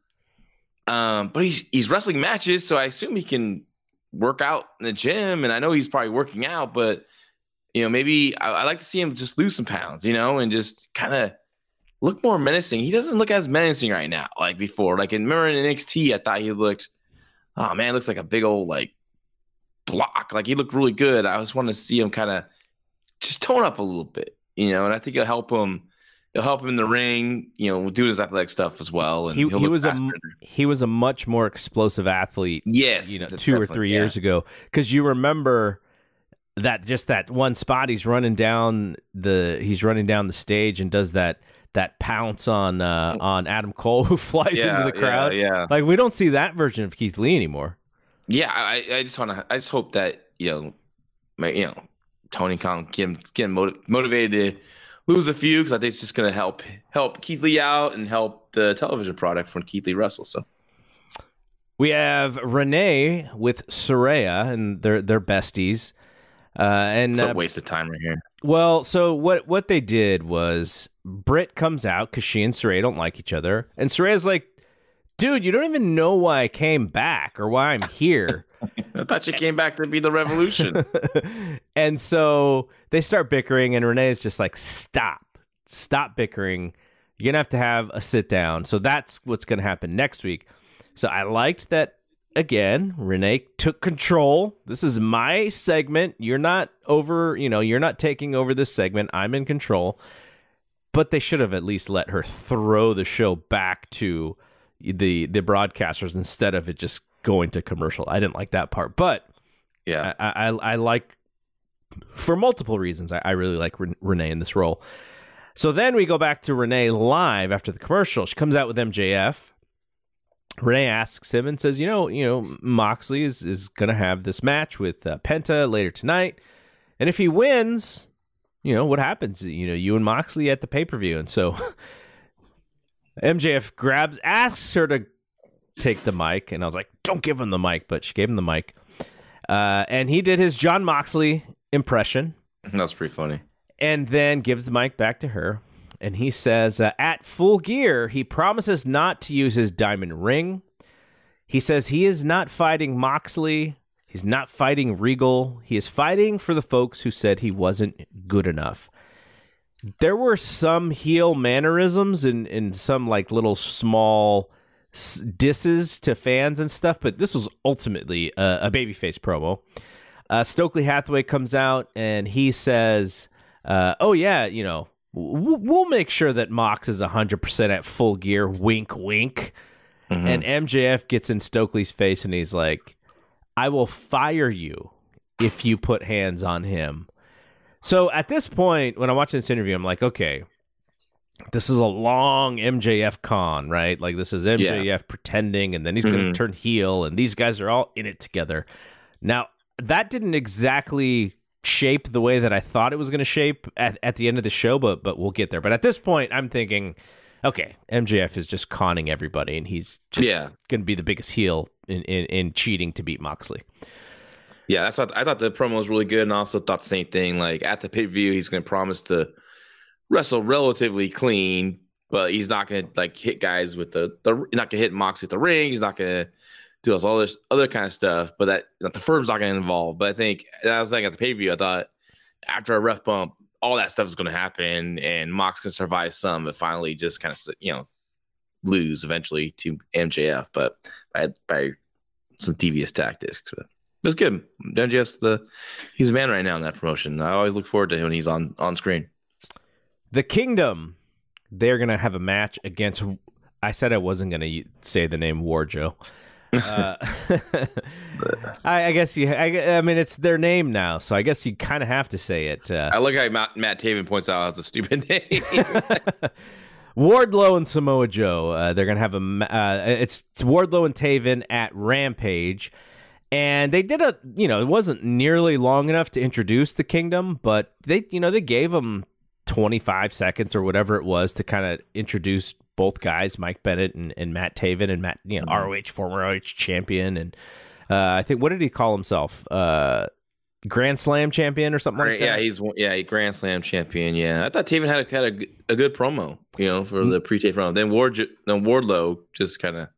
Um, but he's he's wrestling matches, so I assume he can work out in the gym. And I know he's probably working out, but you know, maybe I, I like to see him just lose some pounds, you know, and just kind of look more menacing. He doesn't look as menacing right now, like before. Like in remember in N X T, I thought he looked, oh man, looks like a big old like block. Like he looked really good. I just wanted to see him kind of just tone up a little bit, you know, and I think it'll help him. It'll help him in the ring, you know, do his athletic stuff as well. And he he'll he look was a faster. he was a much more explosive athlete. yes, You know, that's two or definitely- three yeah. years ago, because you remember that just that one spot he's running down the he's running down the stage and does that that pounce on uh, on Adam Cole who flies Yeah, into the crowd. Yeah, yeah. Like we don't see that version of Keith Lee anymore. Yeah, I, I just want to. I just hope that you know, my, you know, Tony Khan get him, get him motiv- motivated to lose a few because I think it's just going to help help Keith Lee out and help the television product from Keith Lee Russell. So We have Renee with Soraya, and they're they're besties. Uh, and it's uh, a waste of time right here. well, so what what they did was Britt comes out because she and Soraya don't like each other, and Soraya's like, "Dude, you don't even know why I came back or why I'm here." I thought you came back to be the Revolution. And so they start bickering, and Renee's just like, "Stop, stop bickering. You're gonna have to have a sit down." So that's what's gonna happen next week. So I liked that. Again, Renee took control. This is my segment. You're not over, you know, you're not taking over this segment. I'm in control. But they should have at least let her throw the show back to the the broadcasters instead of it just going to commercial. I didn't like that part. But Yeah, I, I, I like, for multiple reasons, I, I really like Ren- Renee in this role. So then we go back to Renee live after the commercial. She comes out with M J F. Renee asks him and says, you know, you know, Moxley is, is going to have this match with uh, Penta later tonight. And if he wins, you know, what happens? You know, you and Moxley at the pay-per-view. And so M J F grabs, asks her to take the mic. And I was like, don't give him the mic. But she gave him the mic. Uh, and he did his John Moxley impression that was pretty funny. and then gives the mic back to her. And he says, uh, at Full Gear, he promises not to use his diamond ring. He says he is not fighting Moxley. He's not fighting Regal. He is fighting for the folks who said he wasn't good enough. There were some heel mannerisms and, and some like little small s- disses to fans and stuff, but this was ultimately a, a babyface promo. Uh, Stokely Hathaway comes out and he says, uh, oh yeah, you know, w- we'll make sure that Mox is one hundred percent at Full Gear, wink, wink. Mhm. And M J F gets in Stokely's face and he's like, I will fire you if you put hands on him. So at this point, when I'm watching this interview, I'm like, okay, this is a long M J F con, right? Like this is M J F Yeah. pretending, and then he's going to Mhm. turn heel, and these guys are all in it together. Now, that didn't exactly shape the way that I thought it was going to shape at, at the end of the show, but but we'll get there. But at this point, I'm thinking, okay, M J F is just conning everybody, and he's just Yeah. going to be the biggest heel in, in, in cheating to beat Moxley. Yeah, that's what I thought. The promo was really good, and I also thought the same thing. Like at the pay per view, he's going to promise to wrestle relatively clean, but he's not going to like hit guys with the the. You're not going to hit Moxley with the ring. He's not going to do all this other kind of stuff. But that, that the firm's not going to involve. But I think I was thinking at the pay per view, I thought after a ref bump, all that stuff is going to happen, and Mox can survive some, but finally just kind of you know lose eventually to M J F, but by by some devious tactics. But it was good. M J F's the he's a man right now in that promotion. I always look forward to him when he's on on screen. The Kingdom, they're gonna have a match against. I said I wasn't gonna say the name Warjo. Uh, I, I guess you. I, I mean, it's their name now, so I guess you kind of have to say it. Uh, I like how Matt, Matt Taven points out it's a stupid name. Wardlow and Samoa Joe. Uh, they're gonna have a. Uh, it's, it's Wardlow and Taven at Rampage, and they did a. You know, it wasn't nearly long enough to introduce the Kingdom, but they, you know, they gave them twenty-five seconds or whatever it was to kind of introduce both guys, Mike Bennett and, and Matt Taven, and Matt, you know, R O H, former R O H champion, and uh, I think what did he call himself? Uh, Grand Slam champion or something like that. Yeah, he's yeah, he Grand Slam champion. Yeah, I thought Taven had a, had a, a good promo, you know, for mm-hmm. the pre-tape promo. Then Ward, then Wardlow just kind of,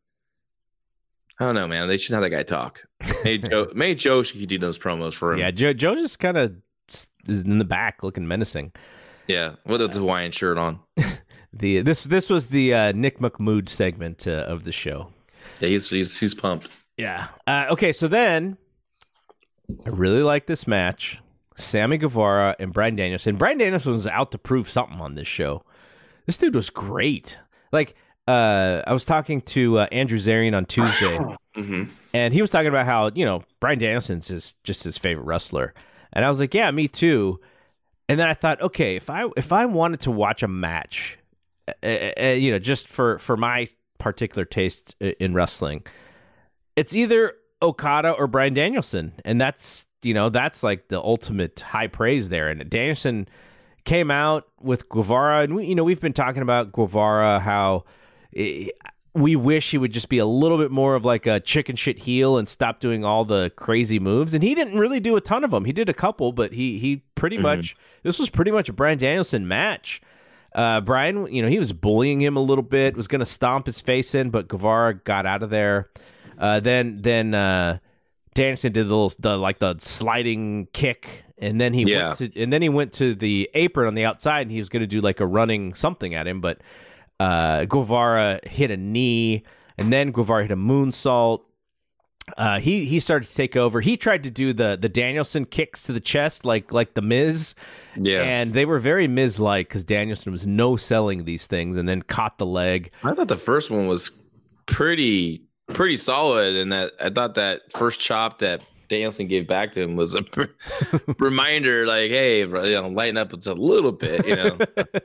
I don't know, man. They shouldn't have that guy talk. Maybe Joe, maybe Joe should do those promos for him. Yeah, Joe, Joe just kind of is in the back looking menacing. Yeah, with a Hawaiian shirt on. the this this was the uh, Nick McMood segment uh, of the show. Yeah, he's he's he's pumped. Yeah. Uh, okay, so then I really like this match. Sammy Guevara and Bryan Danielson. Bryan Danielson was out to prove something on this show. This dude was great. Like, uh, I was talking to uh, Andrew Zarian on Tuesday, mm-hmm. and he was talking about how, you know, Bryan Danielson's is just his favorite wrestler. And I was like, yeah, me too. And then I thought, okay, if I if I wanted to watch a match, uh, uh, you know, just for, for my particular taste in wrestling, it's either Okada or Bryan Danielson, and that's, you know, that's like the ultimate high praise there. And Danielson came out with Guevara, and we, you know, we've been talking about Guevara, how we wish he would just be a little bit more of like a chicken shit heel and stop doing all the crazy moves. And he didn't really do a ton of them. He did a couple, but he he pretty mm-hmm. much, this was pretty much a Bryan Danielson match. Uh, Bryan, you know, he was bullying him a little bit, was going to stomp his face in, but Guevara got out of there. Uh, then then uh, Danielson did the little the, like the sliding kick, and then he yeah. went to, and then he went to the apron on the outside, and he was going to do like a running something at him, but uh, Guevara hit a knee, and then Guevara hit a moonsault. Uh, he he started to take over. He tried to do the the Danielson kicks to the chest, like like the Miz, yeah, and they were very Miz like because Danielson was no selling these things, and then caught the leg. I thought the first one was pretty. Pretty solid, and that I thought that first chop that Danielson gave back to him was a reminder, like, hey, bro, you know, lighten up just a little bit, you know.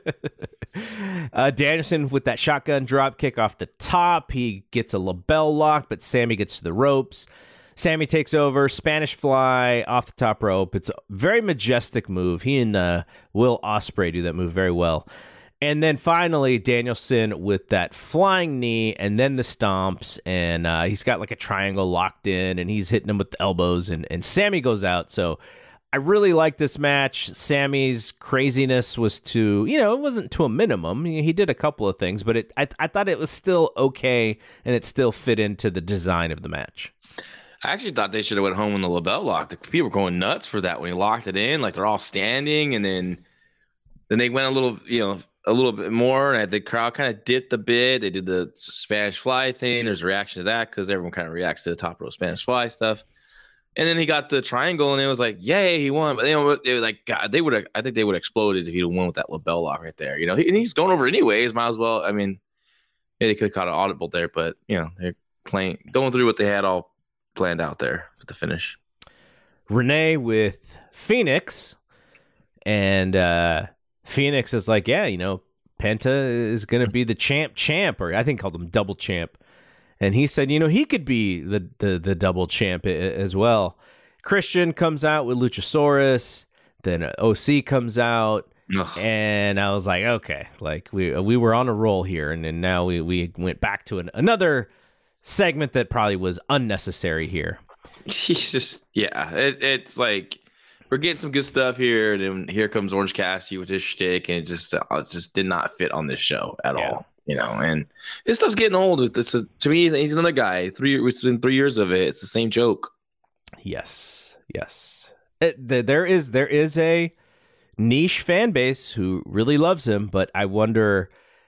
uh, Danielson with that shotgun drop kick off the top, he gets a label lock, but Sammy gets to the ropes. Sammy takes over, Spanish fly off the top rope. It's a very majestic move. He and uh, Will Ospreay do that move very well. And then finally, Danielson with that flying knee and then the stomps. And uh, he's got like a triangle locked in and he's hitting him with the elbows. And, and Sammy goes out. So I really like this match. Sammy's craziness was to, you know, it wasn't to a minimum. He did a couple of things, but it, I, I thought it was still okay. And it still fit into the design of the match. I actually thought they should have went home when the label locked. The people were going nuts for that when he locked it in. Like they're all standing and then then they went a little, you know, a little bit more, and the crowd kind of dipped a bit. They did the Spanish fly thing. There's a reaction to that because everyone kind of reacts to the top row Spanish fly stuff. And then he got the triangle, and it was like, yay, he won. But you know, they were like, God, they would have. I think they would have exploded if he'd won with that label lock right there. You know, he, and he's going over anyways. Might as well. I mean, yeah, they could have caught an audible there, but you know, they're playing, going through what they had all planned out there for the finish. Renee with Phoenix, and uh, Phoenix is like, yeah, you know, Penta is going to be the champ champ, or I think called him double champ. And he said, you know, he could be the, the, the double champ as well. Christian comes out with Luchasaurus. Then O C comes out. Ugh. And I was like, okay, like we we were on a roll here, and then now we, we went back to an, another segment that probably was unnecessary here. She's just, yeah, it, it's like we're getting some good stuff here, and then here comes Orange Cassidy with his shtick, and it just uh, it just did not fit on this show at Yeah. all. You know, and this stuff's getting old. It's a, to me, he's another guy. Three, it's been three years of it. It's the same joke. Yes, yes. It, th- there is there is a niche fan base who really loves him, but I wonder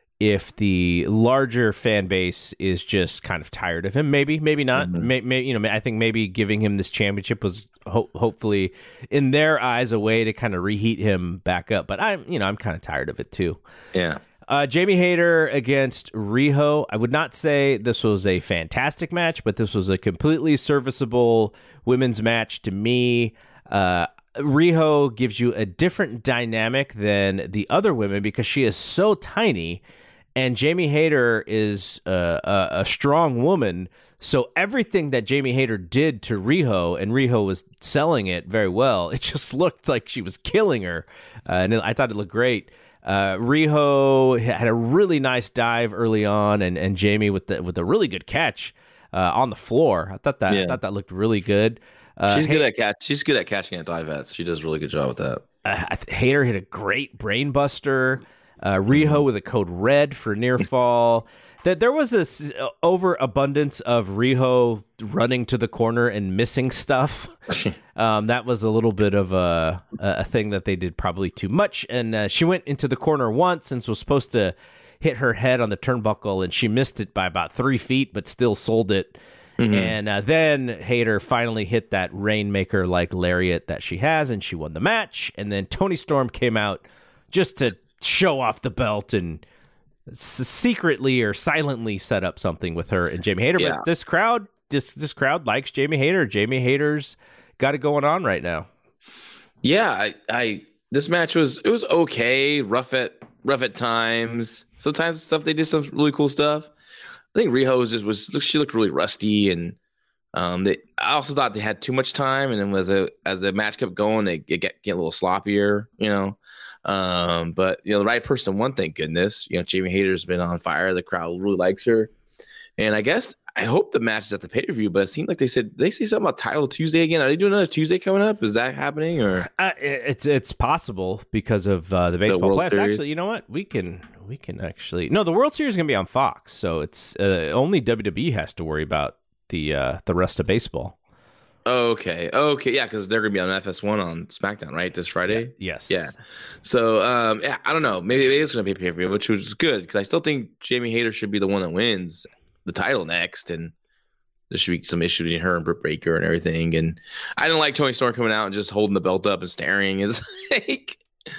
if the larger fan base is just kind of tired of him. Maybe, maybe not. Mm-hmm. May, may, you know, I think maybe giving him this championship was ho- hopefully, in their eyes, a way to kind of reheat him back up. But I'm, you know, I'm kind of tired of it too. Yeah. Uh, Jamie Hayter against Riho. I would not say this was a fantastic match, but this was a completely serviceable women's match to me. Uh, Riho gives you a different dynamic than the other women because she is so tiny, and Jamie Hayter is uh, a, a strong woman. So everything that Jamie Hayter did to Riho, and Riho was selling it very well, it just looked like she was killing her, uh, and I thought it looked great. Uh, Riho had a really nice dive early on, and, and Jamie with the with a really good catch uh, on the floor. I thought that Yeah. I thought that looked really good. Uh, She's Hay- good at catch. She's good at catching at divettes. She does a really good job with that. uh, Hayter hit a great brain buster. Uh, Riho with a code red for near fall. That there was this overabundance of Riho running to the corner and missing stuff. Um, that was a little bit of a a thing that they did probably too much. And uh, she went into the corner once and was supposed to hit her head on the turnbuckle, and she missed it by about three feet, but still sold it. Mm-hmm. And uh, then Hayter finally hit that Rainmaker like lariat that she has, and she won the match. And then Toni Storm came out just to show off the belt and s- secretly or silently set up something with her and Jamie Hayter. Yeah. But this crowd, this this crowd likes Jamie Hayter. Jamie Hayter's got it going on right now. Yeah, I, I this match was it was okay, rough at rough at times. Sometimes stuff they did some really cool stuff. I think Riho was just was she looked really rusty, and um, they I also thought they had too much time, and then as a as the match kept going, they it get get a little sloppier, you know. Um, but you know, the right person won, thank goodness. You know, Jamie Hayter's been on fire. The crowd really likes her, and I guess I hope the match is at the pay per view. But it seemed like they said they say something about Title Tuesday again. Are they doing another Tuesday coming up? Is that happening or? Uh, it's it's possible because of uh, the baseball World playoffs. Series. Actually, you know what? We can we can actually no. The World Series is going to be on Fox, so it's uh, only W W E has to worry about the uh, the rest of baseball. Okay, okay, yeah, because they're gonna be on F S one on SmackDown, right, this Friday. Yes. Yeah. So, um, yeah, I don't know. Maybe, maybe it's gonna be a pay per view, which is good because I still think Jamie Hayter should be the one that wins the title next, and there should be some issues between her and Britt Baker and everything. And I didn't like Toni Storm coming out and just holding the belt up and staring. Is like,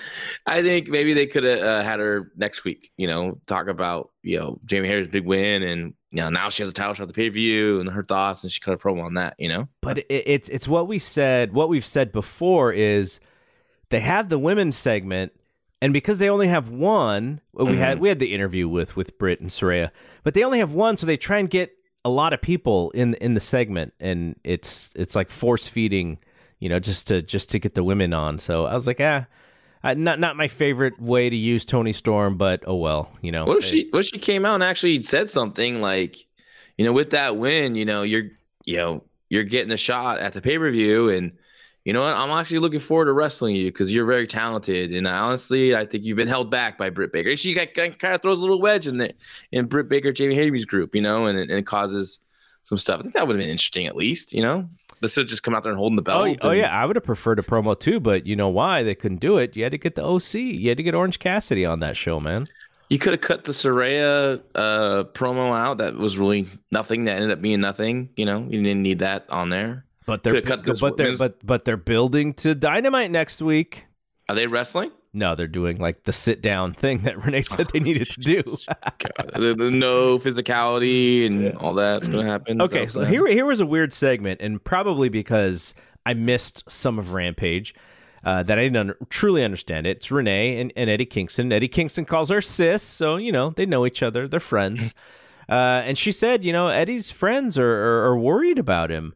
I think maybe they could have uh, had her next week. You know, talk about you know Jamie Hayter's big win, and you know now she has a title shot at the pay per view and her thoughts, and she cut a promo on that. You know, But it, it's it's what we said. What we've said before is they have the women's segment, and because they only have one, well, we Mm-hmm. had we had the interview with with Britt and Saraya, but they only have one, so they try and get a lot of people in in the segment, and it's it's like force feeding, you know, just to just to get the women on. So I was like, ah. Uh, not not my favorite way to use Toni Storm, but oh well, you know. What if she what if she came out and actually said something like, you know, with that win, you know, you're you know, you're getting a shot at the pay-per-view, and you know what, I'm actually looking forward to wrestling you because you're very talented, and honestly, I think you've been held back by Britt Baker. She got, kind of throws a little wedge in there in Britt Baker, Jamie Hayter's group, you know, and, and it causes some stuff. I think that would have been interesting at least, you know. Instead of just coming out there and holding the belt. Oh, oh and- yeah, I would have preferred a promo too, but you know why they couldn't do it? You had to get the O C. You had to get Orange Cassidy on that show, man. You could have cut the Saraya uh, promo out. That was really nothing. That ended up being nothing. You know, you didn't need that on there. But they're Could've cut this- but they're this- but but they're building to Dynamite next week. Are they wrestling? No, they're doing like the sit down thing that Renee said they needed to do. God, the, the no physicality and all that's going to happen. Okay, That's so gonna here here was a weird segment, and probably because I missed some of Rampage, uh, that I didn't under, truly understand it. It's Renee and, and Eddie Kingston. Eddie Kingston calls her sis, so you know they know each other. They're friends. uh, and she said, you know, Eddie's friends are, are are worried about him.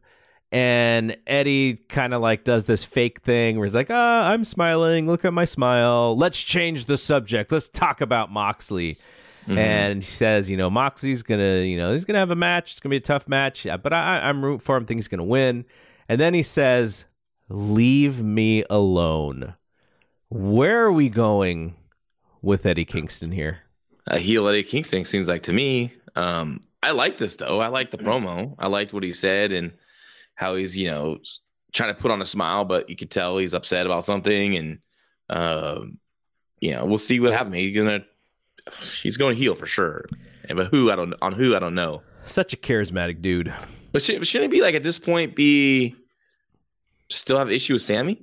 And Eddie kind of like does this fake thing where he's like, ah, I'm smiling. Look at my smile. Let's change the subject. Let's talk about Moxley. Mm-hmm. And he says, you know, Moxley's going to, you know, he's going to have a match. It's going to be a tough match. But I, I'm rooting for him. Think he's going to win. And then he says, leave me alone. Where are we going with Eddie Kingston here? A heel Eddie Kingston seems like to me. Um, I like this, though. I like the promo. I liked what he said and how he's, you know, trying to put on a smile, but you could tell he's upset about something. And, uh, you know, we'll see what happens. He's going to he's going to heel for sure. And, but who, I don't on who, I don't know. Such a charismatic dude. But should, shouldn't it be like at this point be still have issue with Sammy?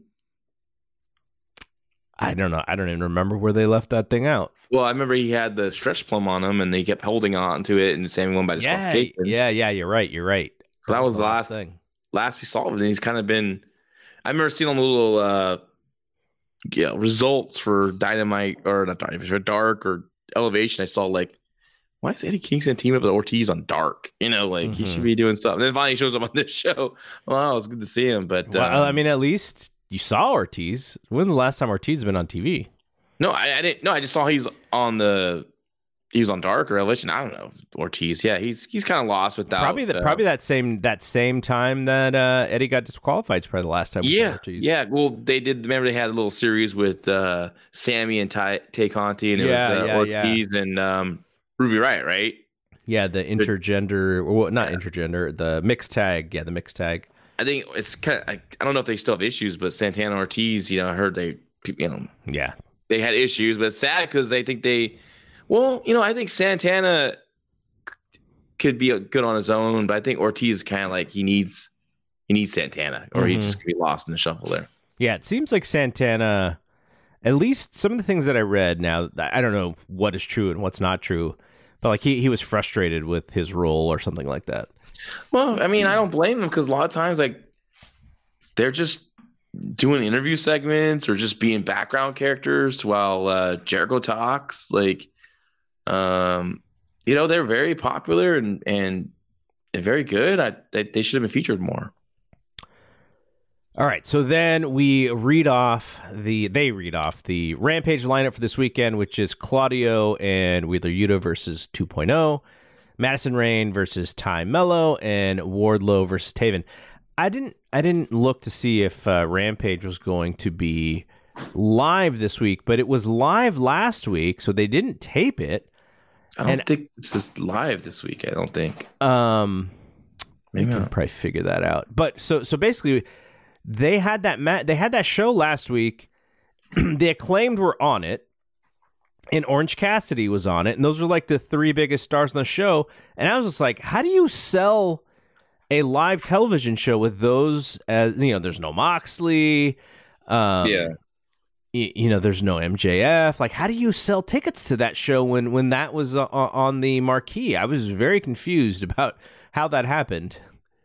I don't know. I don't even remember where they left that thing out. Well, I remember he had the stretch plum on him, and they kept holding on to it, and Sammy won by disqualification. Yeah, yeah, yeah. You're right. You're right. So that, that was the last thing. Last we saw of him, and he's kind of been. I remember seeing on the little, uh, yeah, results for Dynamite or not Dynamite, for Dark or Elevation. I saw like, why is Eddie Kingston teaming up with Ortiz on Dark? You know, like mm-hmm. he should be doing something. And then finally he shows up on this show. Well, it's good to see him, but well, um, I mean, at least. You saw Ortiz. When's the last time Ortiz has been on T V? No, I, I didn't. No, I just saw he's on the. He was on Dark or Elevation. I don't know Ortiz. Yeah, he's he's kind of lost without. Probably the, uh, probably that same that same time that uh, Eddie got disqualified. Is probably the last time. We yeah, saw Ortiz. yeah. Well, they did. Remember they had a little series with uh, Sammy and Tay, Tay Conti, and it yeah, was uh, yeah, Ortiz yeah. and um, Ruby Riott, right? Yeah, the intergender, or well, not intergender, the mixed tag. Yeah, the mixed tag. I think it's kind of, I, I don't know if they still have issues, but Santana Ortiz, you know, I heard they, you know, yeah, they had issues, but it's sad because they think they, well, you know, I think Santana could be good on his own, but I think Ortiz is kind of like he needs, he needs Santana, or mm-hmm. he just could be lost in the shuffle there. Yeah, it seems like Santana, at least some of the things that I read now, I don't know what is true and what's not true, but like he, he was frustrated with his role or something like that. Well, I mean, I don't blame them because a lot of times, like, they're just doing interview segments or just being background characters while uh, Jericho talks. Like, um, you know, they're very popular and and, and very good. I they, they should have been featured more. All right, so then we read off the they read off the Rampage lineup for this weekend, which is Claudio and Wheeler Yuta versus two point oh. Madison Rayne versus Ty Mello, and Wardlow versus Taven. I didn't I didn't look to see if uh, Rampage was going to be live this week, but it was live last week, so they didn't tape it. I don't and, think this is live this week. I don't think. Um, we Maybe can not. probably figure that out. But so so basically, they had that ma- they had that show last week. The Acclaimed were on it. And Orange Cassidy was on it, and those were like the three biggest stars on the show. And I was just like, how do you sell a live television show with those? As you know, there's no Moxley, um, yeah, y- you know, there's no M J F. Like, how do you sell tickets to that show when when that was uh, on the marquee? I was very confused about how that happened.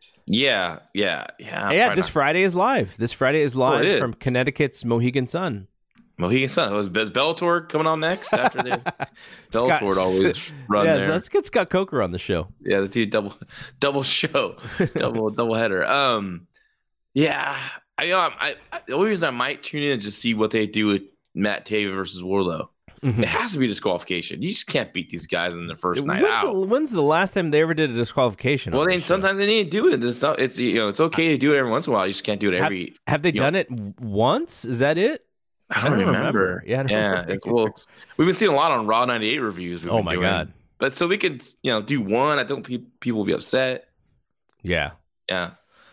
Yeah, yeah, yeah. I'm yeah, this not... Friday is live. This Friday is live oh, from is. Connecticut's Mohegan Sun. Mohegan Sun. Was, is Bellator coming on next after the Bellator would always run yeah, there. Let's get Scott Coker on the show. Yeah, the two double double show, double double header. Um, yeah, I, um, I, I the only reason I might tune in is to see what they do with Matt Taven versus Wardlow. Mm-hmm. It has to be disqualification. You just can't beat these guys in the first night when's out. The, when's the last time they ever did a disqualification? Well, then sometimes they need to do it. It's not, it's you know it's okay to do it every once in a while. You just can't do it every. Have, have they done know. it once? Is that it? I don't, I don't remember. remember. Yeah, I don't yeah. remember. It's, well, it's, we've been seeing a lot on Raw ninety-eight reviews. Oh my doing. god! But so we could, you know, do one. I don't think people will be upset. Yeah, yeah.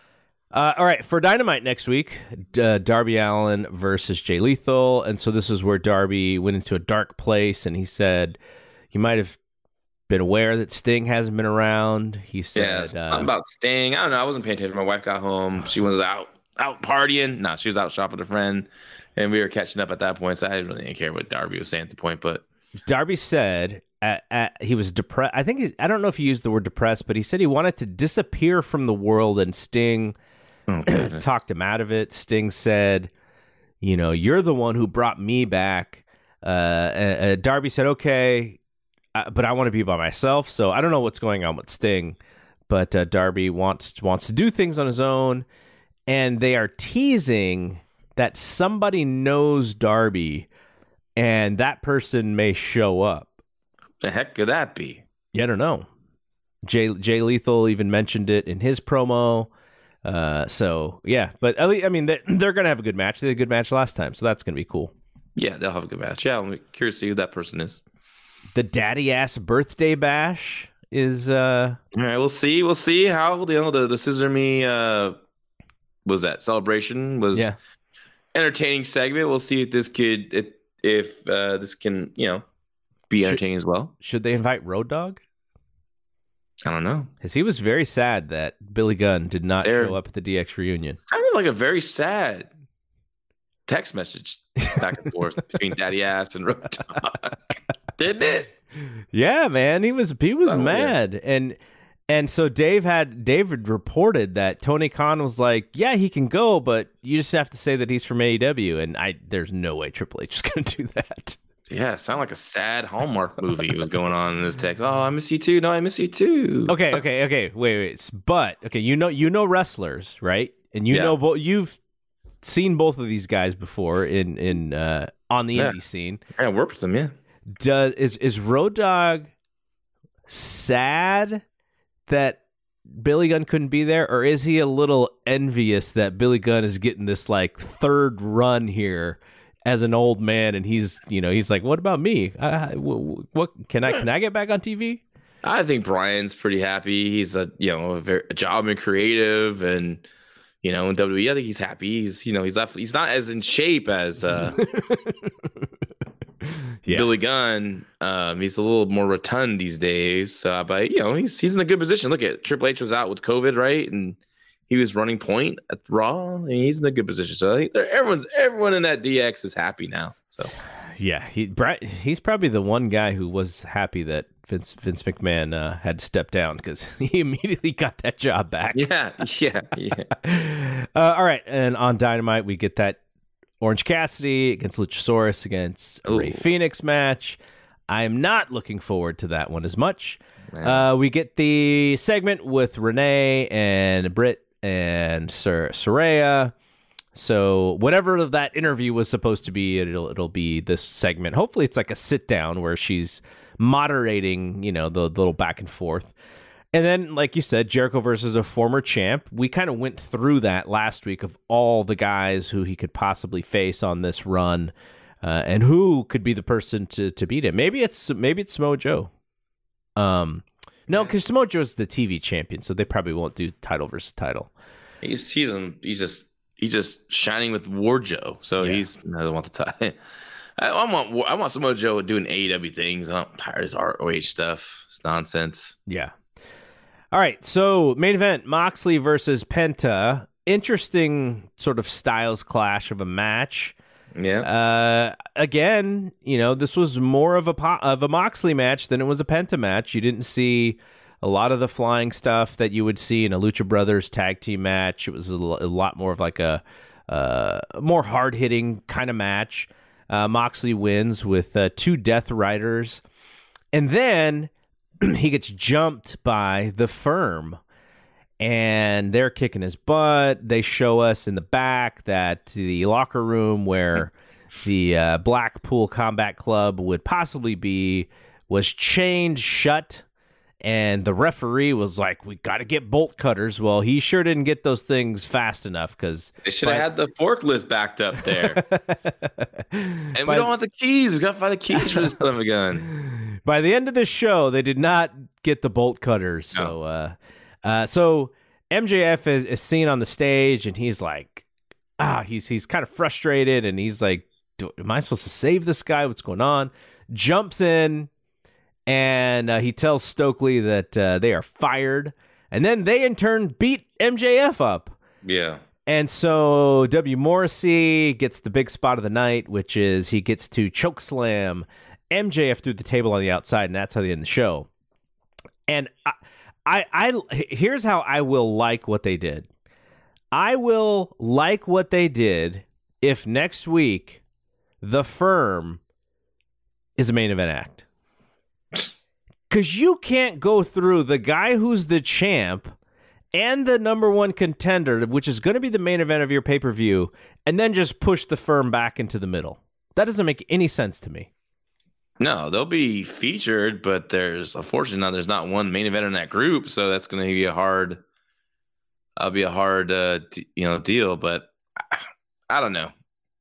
Uh, all right, for Dynamite next week, uh, Darby Allin versus Jay Lethal, and so this is where Darby went into a dark place, and he said he might have been aware that Sting hasn't been around. He said, yeah, something uh, about Sting. I don't know. I wasn't paying attention. My wife got home. She was out out partying. No, she was out shopping with a friend. And we were catching up at that point, so I didn't really care what Darby was saying at the point. But Darby said at, at, he was depressed. I think he, I don't know if he used the word depressed, but he said he wanted to disappear from the world. And Sting oh, talked him out of it. Sting said, "You know, you're the one who brought me back." Uh, uh, Darby said, "Okay, uh, but I want to be by myself." So I don't know what's going on with Sting, but uh, Darby wants wants to do things on his own, and they are teasing that somebody knows Darby, and that person may show up. The heck could that be? Yeah, I don't know. Jay Jay Lethal even mentioned it in his promo. Uh, so yeah, but at least, I mean, they're, they're gonna have a good match. They had a good match last time, so that's gonna be cool. Yeah, they'll have a good match. Yeah, I'm curious to see who that person is. The Daddy Ass Birthday Bash is. Uh... All right, we'll see. We'll see how you know the the Scissor Me uh, was that celebration was. Yeah. Entertaining segment. We'll see if this could if, if uh, this can you know be entertaining should, as well. Should they invite Road Dogg? I don't know, because he was very sad that Billy Gunn did not They're, show up at the D X reunion. Sounded like a very sad text message back and forth between Daddy Ass and Road Dogg, didn't it? Yeah, man, he was he was so mad, weird. and and so Dave had David reported that Tony Khan was like, yeah, he can go, but you just have to say that he's from A E W, and I there's no way Triple H is going to do that. Yeah, it sounded like a sad Hallmark movie was going on in this text. Oh, I miss you too. No, I miss you too. Okay, okay, okay. Wait, wait. But okay, you know, you know wrestlers, right? And you yeah. know, bo- you've seen both of these guys before in in uh, on the yeah. indie scene. I worked with them. Yeah. Does is is Road Dogg sad that Billy Gunn couldn't be there, or is he a little envious that Billy Gunn is getting this like third run here as an old man, and he's you know he's like, what about me? I, what, what can I can I get back on T V? I think Brian's pretty happy. He's a you know a, very, a job and creative, and you know in W W E, I think he's happy. He's you know he's left. He's not as in shape as uh, yeah. Billy Gunn. Um, he's a little more rotund these days. Uh, but you know he's he's in a good position. Look at Triple H was out with COVID, right, and he was running point at Raw, and he's in a good position. So I think everyone's everyone in that D X is happy now. So yeah, he he's probably the one guy who was happy that Vince Vince McMahon uh, had to step down, because he immediately got that job back. Yeah, yeah, yeah. uh, all right, and on Dynamite we get that Orange Cassidy against Luchasaurus against a Ray Phoenix match. I am not looking forward to that one as much. Uh, we get the segment with Renee and Britt and Sir Saraya. So whatever that interview was supposed to be, it'll it'll be this segment. Hopefully it's like a sit down where she's moderating, you know, the, the little back and forth. And then, like you said, Jericho versus a former champ. We kind of went through that last week of all the guys who he could possibly face on this run, uh, and who could be the person to, to beat him. Maybe it's maybe it's Samoa Joe. Um, no, because Samoa Joe's the T V champion, so they probably won't do title versus title. He's he's he's just he's just shining with War Joe, so yeah. he's he doesn't want the title. I, I want I want Samoa Joe doing A E W things. I'm tired of his R O H stuff. It's nonsense. Yeah. All right, so main event, Moxley versus Penta. Interesting sort of styles clash of a match. Yeah. Uh, again, you know, this was more of a po- of a Moxley match than it was a Penta match. You didn't see a lot of the flying stuff that you would see in a Lucha Brothers tag team match. It was a, l- a lot more of like a uh, more hard-hitting kind of match. Uh, Moxley wins with uh, two Death Riders. And then he gets jumped by the Firm, and they're kicking his butt. They show us in the back that the locker room where the uh, Blackpool Combat Club would possibly be was chained shut, and the referee was like, we got to get bolt cutters. Well, he sure didn't get those things fast enough, because they should have had the forklift backed up there. And we by, don't want the keys. We got to find the keys for this son of a gun. By the end of the show, they did not get the bolt cutters. No. So, uh, uh, so M J F is, is seen on the stage, and he's like, ah, he's he's kind of frustrated, and he's like, am I supposed to save this guy? What's going on? Jumps in, and uh, he tells Stokely that uh, they are fired, and then they in turn beat M J F up. Yeah. And so W. Morrissey gets the big spot of the night, which is he gets to chokeslam M J F through the table on the outside, and that's how they end the show. And I, I, I, here's how I will like what they did. I will like what they did if next week the Firm is a main event act. Because you can't go through the guy who's the champ and the number one contender, which is going to be the main event of your pay-per-view, and then just push the firm back into the middle. That doesn't make any sense to me. No, they'll be featured, but there's unfortunately not, there's not one main event in that group, so that's going to be a hard, that'll be a hard, uh, d- you know, deal. But I, I don't know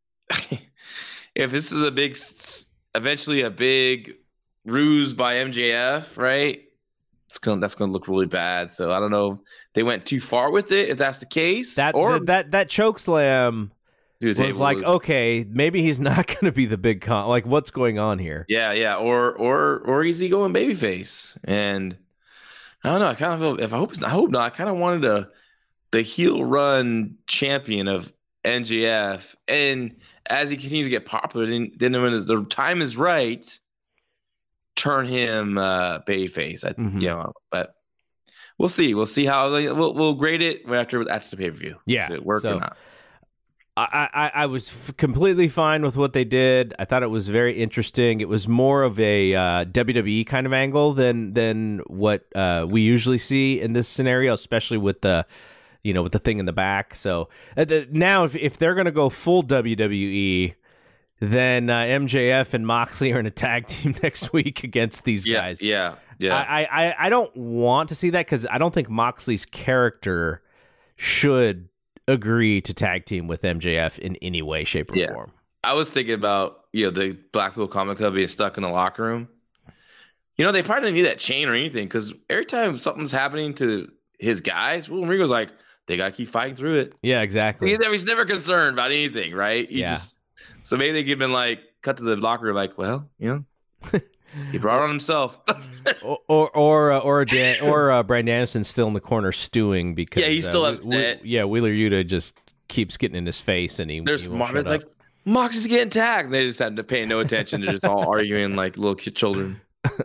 if this is a big, eventually a big ruse by M J F, right? It's gonna that's gonna look really bad. So I don't know if they went too far with it. If that's the case, that or th- that that choke slam Dude, was like, was, okay, maybe he's not going to be the big con. Like, what's going on here? Yeah, yeah, or or or is he going babyface? And I don't know. I kind of feel if I hope it's not, I hope not. I kind of wanted a the heel run champion of N J F, and as he continues to get popular, then, then when the time is right, turn him uh, babyface. I, mm-hmm. You know, but we'll see. We'll see how we'll we'll grade it after after the pay per view. Yeah, if it work so, or not. I, I, I was f- completely fine with what they did. I thought it was very interesting. It was more of a uh, W W E kind of angle than than what uh, we usually see in this scenario, especially with the, you know, with the thing in the back. So uh, the, now, if if they're gonna go full W W E, then uh, M J F and Moxley are in a tag team next week against these yeah, guys. Yeah, yeah. I I, I don't want to see that because I don't think Moxley's character should agree to tag team with M J F in any way, shape, or yeah. form. I was thinking about, you know, the Blackpool Comic Club being stuck in the locker room. You know, they probably didn't need that chain or anything because every time something's happening to his guys, William Regal's like, they got to keep fighting through it. Yeah, exactly. He's never, he's never concerned about anything, right? He yeah. Just, so maybe they could have been like, cut to the locker room like, well, you know, he brought it on himself. or or or uh, or, Dan, or uh, Bryan Danielson's still in the corner stewing because yeah, he's still uh, upset. We, yeah, Wheeler Yuta just keeps getting in his face, and he there's he Marvin's like Mox is getting tagged. And they just had to pay no attention. They're just all arguing like little kid children.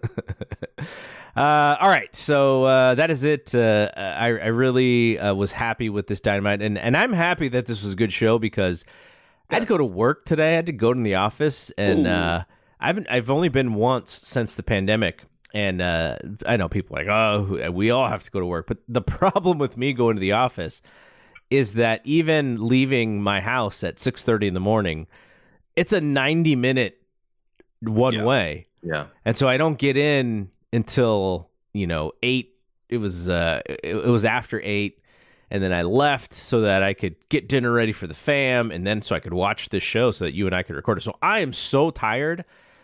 Uh, all right, so uh, that is it. Uh, I, I really uh, was happy with this Dynamite, and, and I'm happy that this was a good show because I had to go to work today. I had to go to the office, and uh, I've I've only been once since the pandemic. And uh, I know people are like, oh, we all have to go to work. But the problem with me going to the office is that even leaving my house at six thirty in the morning, it's a ninety minute one yeah. way. Yeah. And so I don't get in until, you know, eight. It was uh, it, it was after eight. And then I left so that I could get dinner ready for the fam. And then so I could watch this show so that you and I could record it. So I am so tired.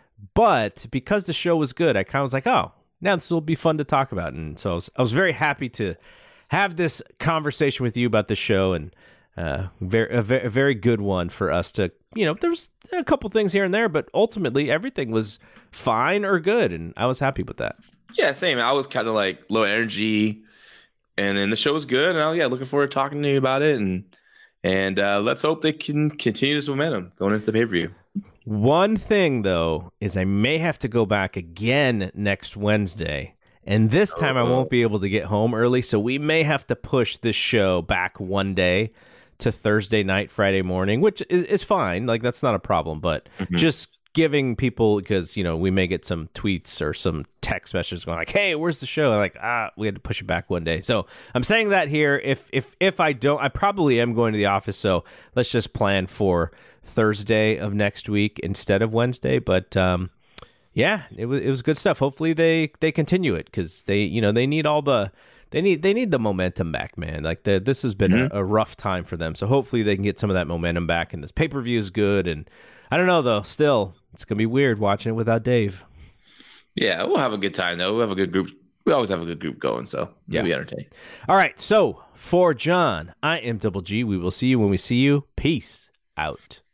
But because the show was good, I kind of was like, oh, now this will be fun to talk about. And so I was, I was very happy to have this conversation with you about the show, and uh, very, a, very, a very good one for us to, you know, there was a couple things here and there, but ultimately everything was fine or good. And I was happy with that. Yeah, same. I was kind of like low energy, and then the show was good. And I was, yeah, looking forward to talking to you about it. And, and uh, let's hope they can continue this momentum going into the pay-per-view. One thing, though, is I may have to go back again next Wednesday, and this time I won't be able to get home early, so we may have to push this show back one day to Thursday night, Friday morning, which is, is fine. Like, that's not a problem, but mm-hmm. just giving people, because, you know, we may get some tweets or some text messages going like, hey, where's the show? Like, ah, we had to push it back one day. So I'm saying that here. If if if I don't, I probably am going to the office, so let's just plan for Thursday of next week instead of Wednesday. But um, yeah, it was it was good stuff. Hopefully they they continue it because they you know they need all the they need they need the momentum back, man. Like the, this has been mm-hmm. a, a rough time for them. So hopefully they can get some of that momentum back. And this pay per view is good. And I don't know though. Still, it's gonna be weird watching it without Dave. Yeah, we'll have a good time though. We'll have a good group. We always have a good group going, so yeah, we'll be entertained. All right. So for John, I am Double G. We will see you when we see you. Peace out.